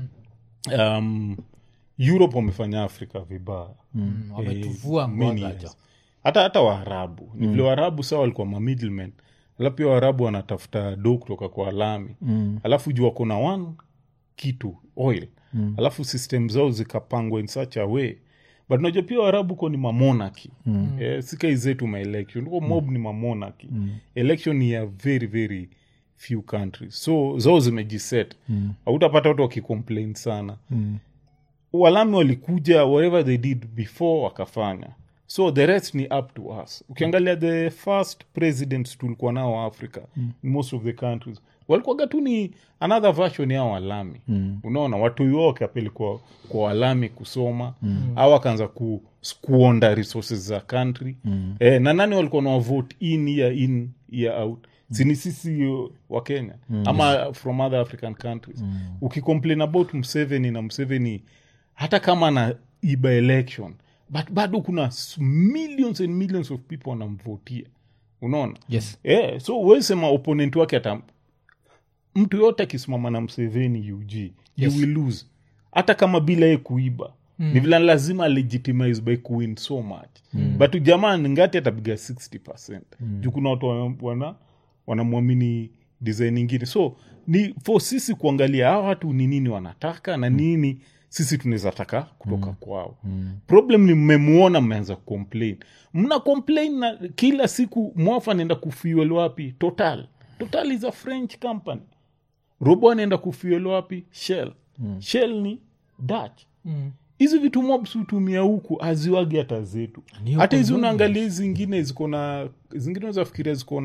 Europe wamefanya Afrika vibaya wametuvua ngoja hata Waarabu ni vile Waarabu sawa walikuwa ma middlemen alafu pia Waarabu wanatafuta do kutoka kwa lami alafu jua kuna one kitu oil alafu system zao zikapangwa in such a way but unajua pia Waarabu kwa ni mamonarchy sika izetu ma election kwa mob ni mamonarchy election ni a very very few countries so zao zimejiset hautapata watu wakicomplain sana walami walikuja whatever they did before wakafanya so the rest ni up to us ukiangalia the first presidents tulikuwa nao Africa in most of the countries walikuwa tu ni another version ya walami unaona watu wao wakapeli kwa walami kusoma au akaanza kuonda resources za country na nani walikuwa na vote in year out sisi wa Kenya ama from other African countries ukicomplain about Museveni hata kama na iba election but bado kuna millions and millions of people wanamvotia unaona yes so wewe sema opponent wake hata mtu yote akisimama na Museveni UG you will lose hata kama bila yeye kuiba ni vile lazima legitimize by win so much but jamaa ngati atapiga 60% juu kuna watu wanamwamini design nyingine so ni for sisi kuangalia hao watu ni nini wanataka na nini sisi tunaweza taka kutoka kwao problem ni mmemuona mmeanza complain mna complain na kila siku mwafa anaenda kufuel wapi Total is a French company Robo anaenda kufuel wapi Shell ni Dutch hizi vitu mobs hutumia huku aziwagi hata zetu hata hizi unaangalia zingine ziko na zingine unafikiria ziko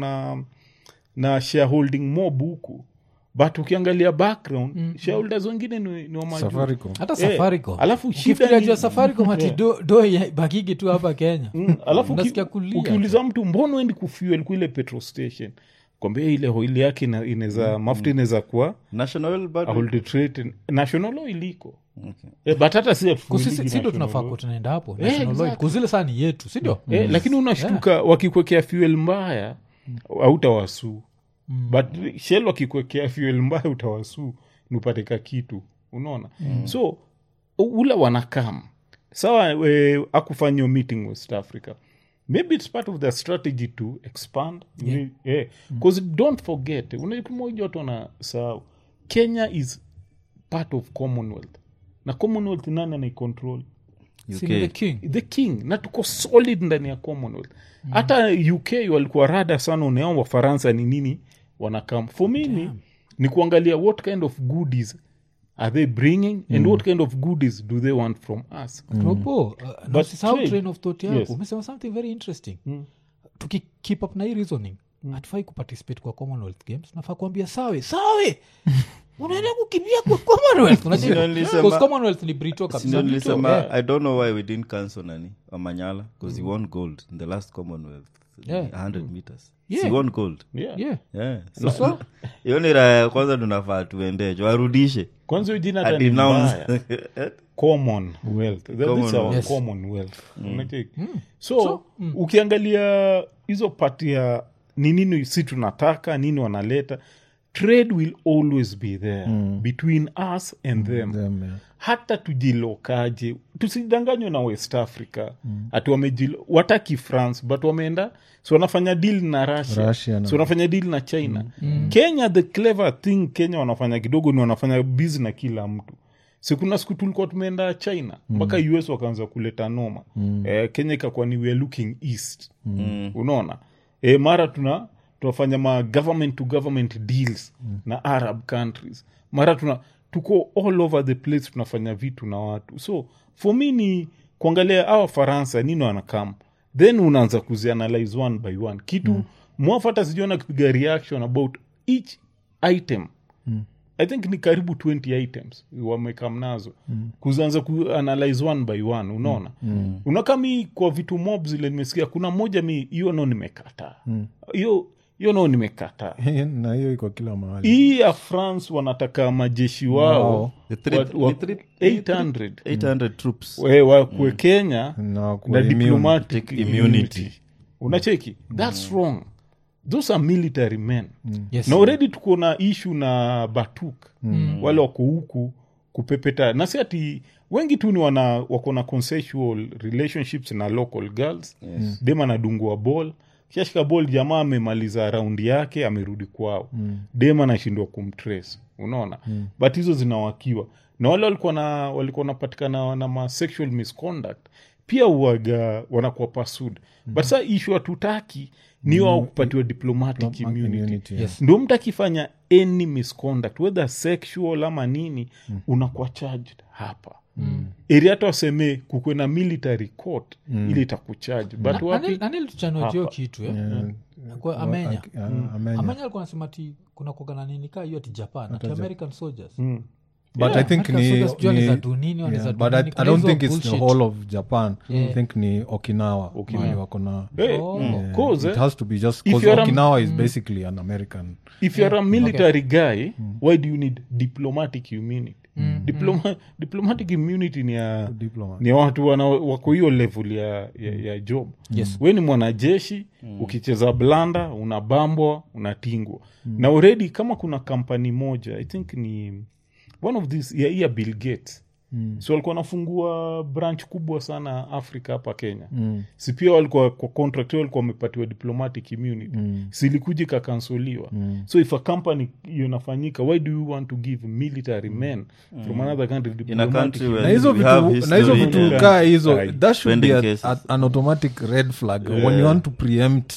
na shareholding mob huku but ukiangalia background shareholders wengine ni wa majuu Safaricom hata Safaricom alafu shida ni Safaricom ati do bakigi tu hapa Kenya alafu ukiuliza mtu mbona uendi kufuel kule petrol station kwambia ile oil yake inaweza mafuta inaweza kuwa national oil but hold trade national oil iko but hata sisi ndo tunafaa kwa tunaenda hapo national oil kuzile sana yetu si ndio lakini unashtuka wakikwekea fuel mbaya hautawasu but Shell wakikwekea fuel mbaya utawasu nupate ka kitu unaona so ula wanakam sawa akufanya meeting West Africa maybe it's part of their strategy to expand because don't forget unaikumoja watu wanasahau Kenya is part of Commonwealth na Commonwealth nani anaicontrol the king na tuko solid ndani ya Commonwealth hata UK walikuwa rada sana unaona Wafaransa ni nini wanakam for me ni kuangalia what kind of goodies are they bringing and what kind of goodies do they want from us Robo but how train of thought yako umesema something very interesting keep up na hii reasoning hatufai kuparticipate kwa Commonwealth Games nafaa kuambia sawe unaenda kukimbia kwa Commonwealth. Ndio nilisema- Because Commonwealth ni Brito kabisa. Ndio nilisema, I don't know why we didn't cancel nani Omanyala because he won gold in the last Commonwealth. Yeah. 100 meters. Yeah. He won gold. Yeah. Yeah. So hiyo ni raya kwanza tunafaa tuendeje warudishe. Kwanza hiyo jina I hata ni denounce. mbaya. Commonwealth. That is our Commonwealth. Yes. Commonwealth. Unacheki? So ukiangalia hizo pati ya ni nini si tunataka nini wanaleta, trade will always be there between us and them. Hata tujilokaje, tusidanganywe na West Africa. Ati wataki France but wameenda so wanafanya deal na Russia so wanafanya deal na China. Kenya, the clever thing Kenya wanafanya kidogo ni wanafanya business na kila mtu. Sikuna siku tulikuwa tumeenda China mpaka US wakaanza kuleta noma. Kenya ikakuwa ni we are looking east. Unaona? Mara tunafanya ma government to government deals na Arab countries. Mara tuko all over the place tunafanya vitu na watu. So for me ni kuangalia hawa Faransa nini wanakam, then unaanza kuzianalyze one by one. Kitu mwafata sijiona kupiga reaction about each item. I think ni karibu 20 items wamekam nazo. Kuanza kuanalyze one by one, unaona? Unakami kwa vitu mob zile nimesikia kuna moja hiyo no nimekataa. Hiyo no nimekataa. Na hiyo iko kila mahali. Hii ya France wanataka majeshi wao 800 troops wakwe Kenya na diplomatic immunity. Unacheki? That's wrong. Those are military men. Yes. Na already tuko na issue na Batuk. Wale wako huku kupepeta. Na si ati wengi tu ni wako na consensual relationships na local girls. Dema na dungua ball. Kiashika ball jamaa amemaliza raundi yake amerudi kwao. Dema anashindwa kumtrace. Unaona? But hizo zinawakiwa. Na wale walikuwa napatikana na ma sexual misconduct pia wanakuwa pursued. But saa issue hatutaki ni wao kupatiwa diplomatic immunity. Yes. Ndio mtu akifanya any misconduct whether sexual ama nini unakuwa charged hapa. Eri hata waseme kukwe na military court ili itakucharge. But wapi? Nani tuchanojio kitu kwa Amenya. Amenya alikuwa anasema ati kuna kuogana nini kaa hiyo ati Japan ati American soldiers. But I think but I don't think it's the whole of Japan. I think ni Okinawa. Wako na cause it has to be just because Okinawa is basically an American. If you're a military guy, why do you need diplomatic immunity? Diplomatic immunity ni watu wako hiyo level ya job. We ni mwanajeshi, ukicheza blanda unabambwa, unatingwa. Na already kama kuna kampani moja, I think ni one of these ya Bill Gates. So walikuwa nafungua branch kubwa sana Afrika hapa Kenya. Si pia walikuwa kwa contract walikuwa wamepatiwa diplomatic immunity. Silikuja kakansoliwa. So if a company inafanyika, why do you want to give military men from another country diplomatic immunity? Na hizo vitu kaa hizo, that should be an automatic red flag when you want to preempt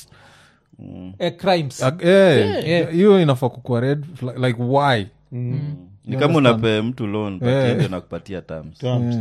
crimes. Hiyo inafaa kukuwa red flag, like why? Ni kama unape mtu loan but yeye anakupatia terms.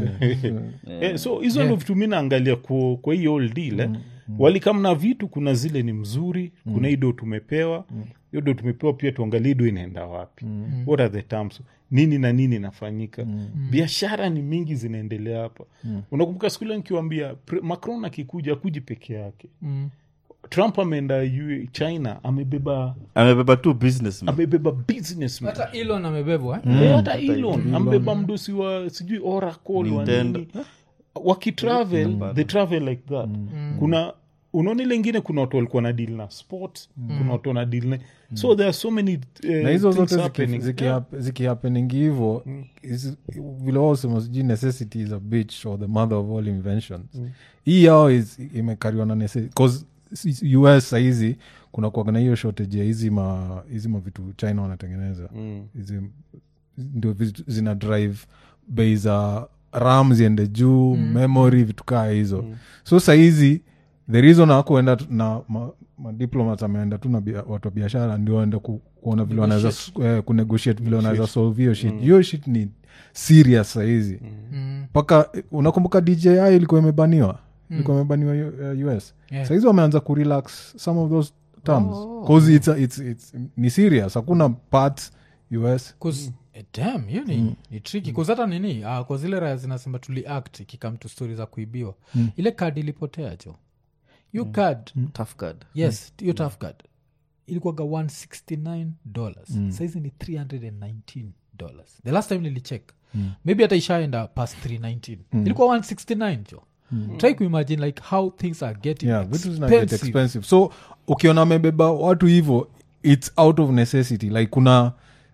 So hizo ndio vitu mimi naangalia kwa hii old deal. Walikamna vitu, kuna zile ni mzuri, kuna hiyo tumepewa. Hiyo ndio tumepewa pia tuangalie ndio inaenda wapi. What are the terms? Nini na nini inafanyika? Biashara ni mingi zinaendelea hapa. Unakumbuka siku ile nikiwaambia Macron akikuja kuji peke yake. Trump ameenda China amebeba tu businessmen. Hata Elon amebebwa hata Elon amebeba mdosi wa sijui Oracle wa nini. Wakitravel they travel like that. Kuna unaona ile nyingine kuna watu walikuwa na deal na sport, kuna watu na deal na so there are so many na hizo zote ziki-happening hivyo vile wao sema sijui necessity is a bitch or the mother of all inventions. Hii yao imekariwa na necessity because US saizi kuna kuagana hiyo shortage ya hizi vitu China wanatengeneza. Hizi ndio zina drive bei za RAM ziende juu, memory vitu kaa hizo. So saizi the reason hakuenda na diplomats ameenda tu na watu wa biashara ndio waende kuona vile wanaweza kunegotiate vile wanaweza solve hiyo shit. Hiyo shit ni serious saizi. Paka unakumbuka DJI ilikuwa imebaniwa. Ilikuwa imebaniwa US. Saizi wameanza kurelax some of those terms because it's ni serious. Hakuna parts US Damn, hiyo ni tricky cause hata nini kwa zile raya zinasema tuliact ikikam to stories za kuibiwa ile card ilipotea jo hiyo card tough card yes hiyo tough card ilikuwaga $169 saizi ni $319 the last time nilicheck maybe hata ishaenda past $319 ilikuwa $169 jo try kuimagine like how things are getting expensive so ukiona amebeba watu hivyo it's out of necessity like kuna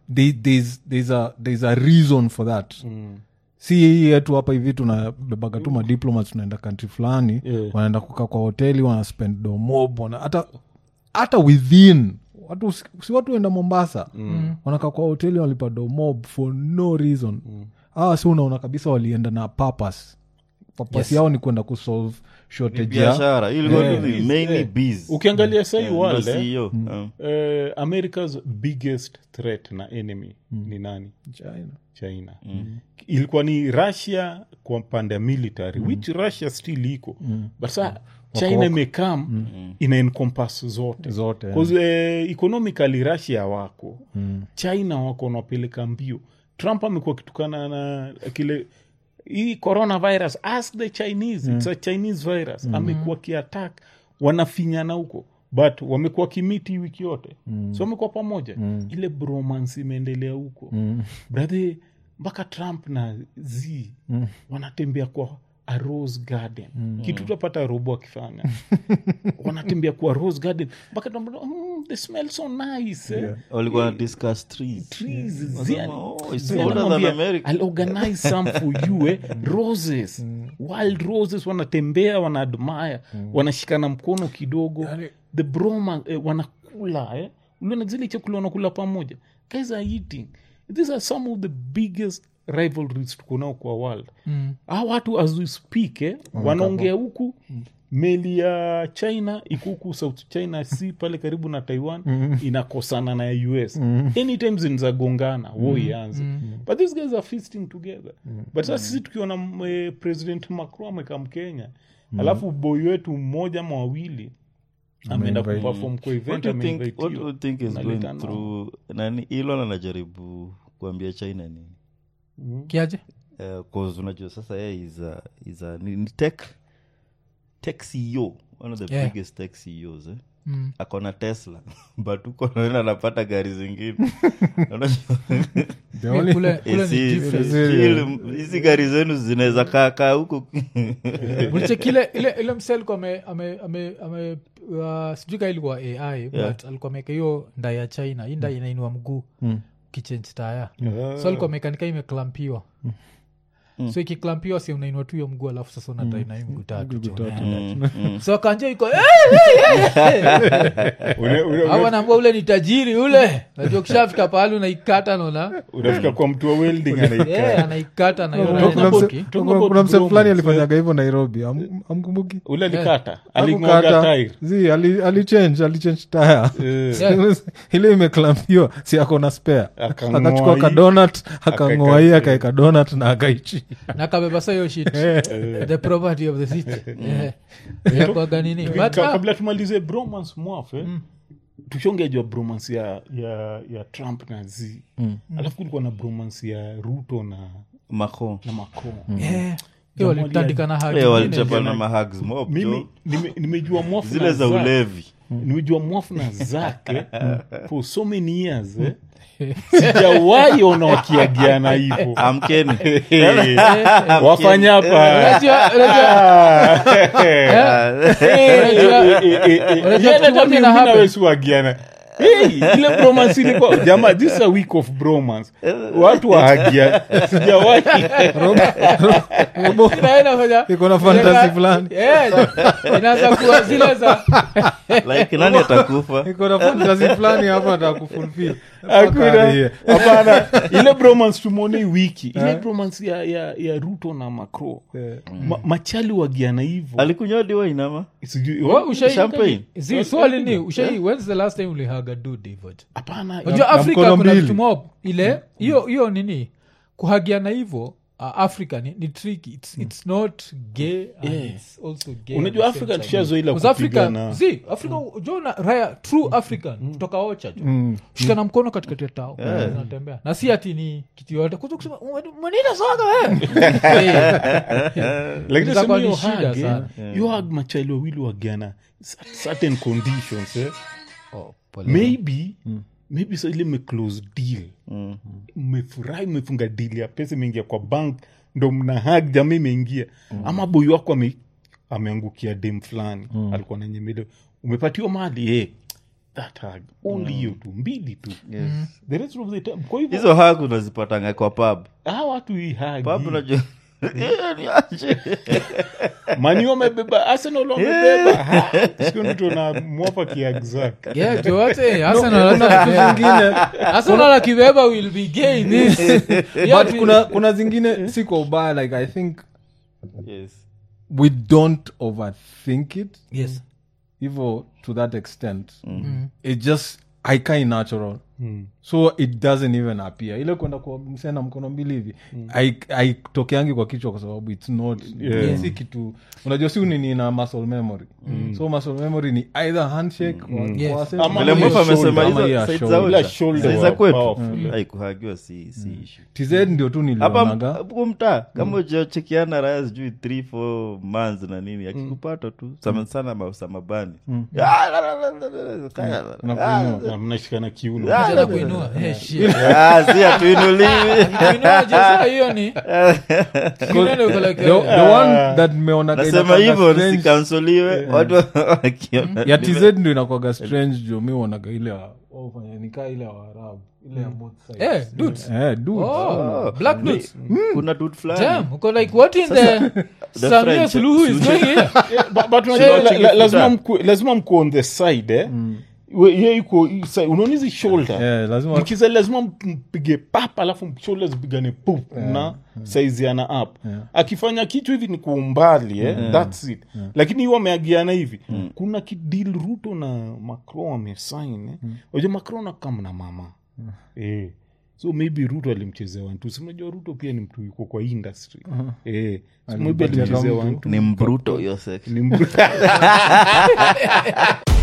there's a reason for that si hii yetu hapa hivi tunabebaga tu madiplomats tunaenda country fulani wanaenda kukaa kwa hoteli wanaspend domob hata within watu enda Mombasa wanakaa kwa hoteli walipa domob for no reason si unaona kabisa walienda na purpose yao ni kwenda kusolve shortage ya biashara ili mainly bees ukiangalia sai world America's biggest threat na enemy ni nani? China. Ilikuwa ni Russia kwa pande ya military which Russia still iko but sa China imekam ina encompass zote because economically Russia wako China wako wanapeleka mbio. Trump amekuwa kitukana na kile hii coronavirus ask the Chinese it's a Chinese virus amekuwa kiattack wanafinyana huko but wamekuwa kimiti wiki yote so wamekuwa pamoja ile bromance imeendelea huko brother mpaka Trump na Z wanatembea kwa a rose garden kitu tutapata robo akifanya wanatembea kwa rose garden mpaka they smell so nice walikuwa na discuss trees it's older than America. I'll organize some for you roses wild roses wanatembea wanaadmire wanashikana mkono kidogo the broma wanakula unaona zile chakula wanakula pamoja guys are eating these are some of the biggest rivalries tuko kwa world watu as we speak wanaongea huku meli ya China iko huku South China Sea pale karibu na Taiwan inakosana na US anytime zinazagongana ianze but these guys are feasting together but sasa sisi tukiona President Macron amekam Kenya alafu boy wetu mmoja ama wawili ameenda kuperform kwa event what do you think is going through nani Elon anajaribu kuambia China nini kiaje cause unajua sasa yeye is a tech CEO one of the biggest tech CEOs akona Tesla but uko naona anapata gari zingine kule hizi gari zenu zinaweza kaa huko uliche kile ile msel kwa ame sijui kama ilikuwa AI but alikuwa ameka hiyo ndai ya China hii ndai inainua mguu kichange tire so alikuwa mekanika imeklampiwa so ikiklampiwa si unainua tu hiyo mguu alafu sasa unadai na hiyo mguu tatu so kanje iko hawa naambia ule ni tajiri ule najua kishafika pahali unaikata naona unafika kwa mtu wa welding anaikata na hiyo kuna mse fulani alifanyaga hivyo Nairobi amkumbuki ule alikata alimwaga tire alichange tire ile imeklampiwa si akona spare akachukua ka donut akangoa hii akaeka donut na akaichi nakabeba sayo shit the property of the city kwa ganini kabla tumalize bromance mwafe tushongejwa bromance ya Trump na Z alafu kulikuwa na bromance ya Ruto na Macron hiyo walitandikana hagi walichapana mahags mob mimi nimejua mwafu zile za ulevi nimejua mwafu na zake for so many years sijawahi ona wakiagiana hivyo amkeni wafanya hapa wagiana ile bromance ilikuwa jamaa this is a week of bromance watu wahagia sijawahi iko na fantasy fulani inaanza kuwa zile za like nani atakufa iko na fantasy fulani hapa atakufulfill hapana ile bromance tumone wiki ile bromance ya Ruto na Macron machali wagiana hivyo alikunywa diwa inama champagne swali ni when's the last time ulihaga dude hivyo hapana unajua Afrika kuna vitu mob ile hiyo nini kuhagiana hivyo Africa ni tricky. It's not gay and it's also gay. Unajua Africa tushazoea kupigana. Africa Jona raya true African kutoka Ocha jo. Shikana mkono katikati ya tao unatembea. Na si ati ni kitu yote kuzo kusema mwenida soga lakini sema ni shida sana. You hug machailo wawili wagana certain conditions maybe so ile me close deal mmefurahi mmefunga deal ya pesa imeingia kwa bank ndo mna hug jamii imeingia ama boy wako ameangukia dem fulani alikuwa na nyemedo umepatiwa mali that hug only you tu mbili tu the rest of the time kwa hivyo hizo hug unazipatanga kwa pub watu hii hug pub unajua Mani wamebeba Arsenal wamebeba siku ndio na mwapa kiexact yote Arsenal akibeba will be gay this but kuna zingine si kwa ubaya like I think we don't overthink it hivyo to that extent it just haikai natural so it doesn't even appear ile kwenda kwa msena mkono mbili hivi haitokeangi kwa kichwa kwa sababu it's not si kitu unajua si nini na muscle memory so muscle memory ni either handshake ama ile mmoja amesema hizo shoulder za kwetu haikuhagiwa si issue TZ ndio tu nilionaga hapo mtaa kama unachekiana raya sijui 3-4 months na nini akikupata tu sana masamabani mnashikana kiuno Jana kuinua shit si atuinuliwi kuinua jasa hiyo ni the one that meona nasema hivyo nisikansoliwe watu wakiona ya TZ ndio inakuwa strange jo mimi wanaga ile wafanya nikaa ile wa Arabu ile ya both sides dudes black dudes kuna dude fulani damn uko like what in the Samia Suluhu is going here but lazima mko on the side yeye iko unaona hizi shoulder lazima mpige papa alafu shoulders zipigane pop na size yana up akifanya kitu hivi ni kuumbali that's it lakini hiyo ameagiana hivi kuna deal Ruto na Macron wamesign unajua Macron na kama na mama so maybe Ruto alimchezea wantu unajua Ruto pia ni mtu yuko kwa industry so maybe alimchezea wantu ni mbruto yosek ni mbruto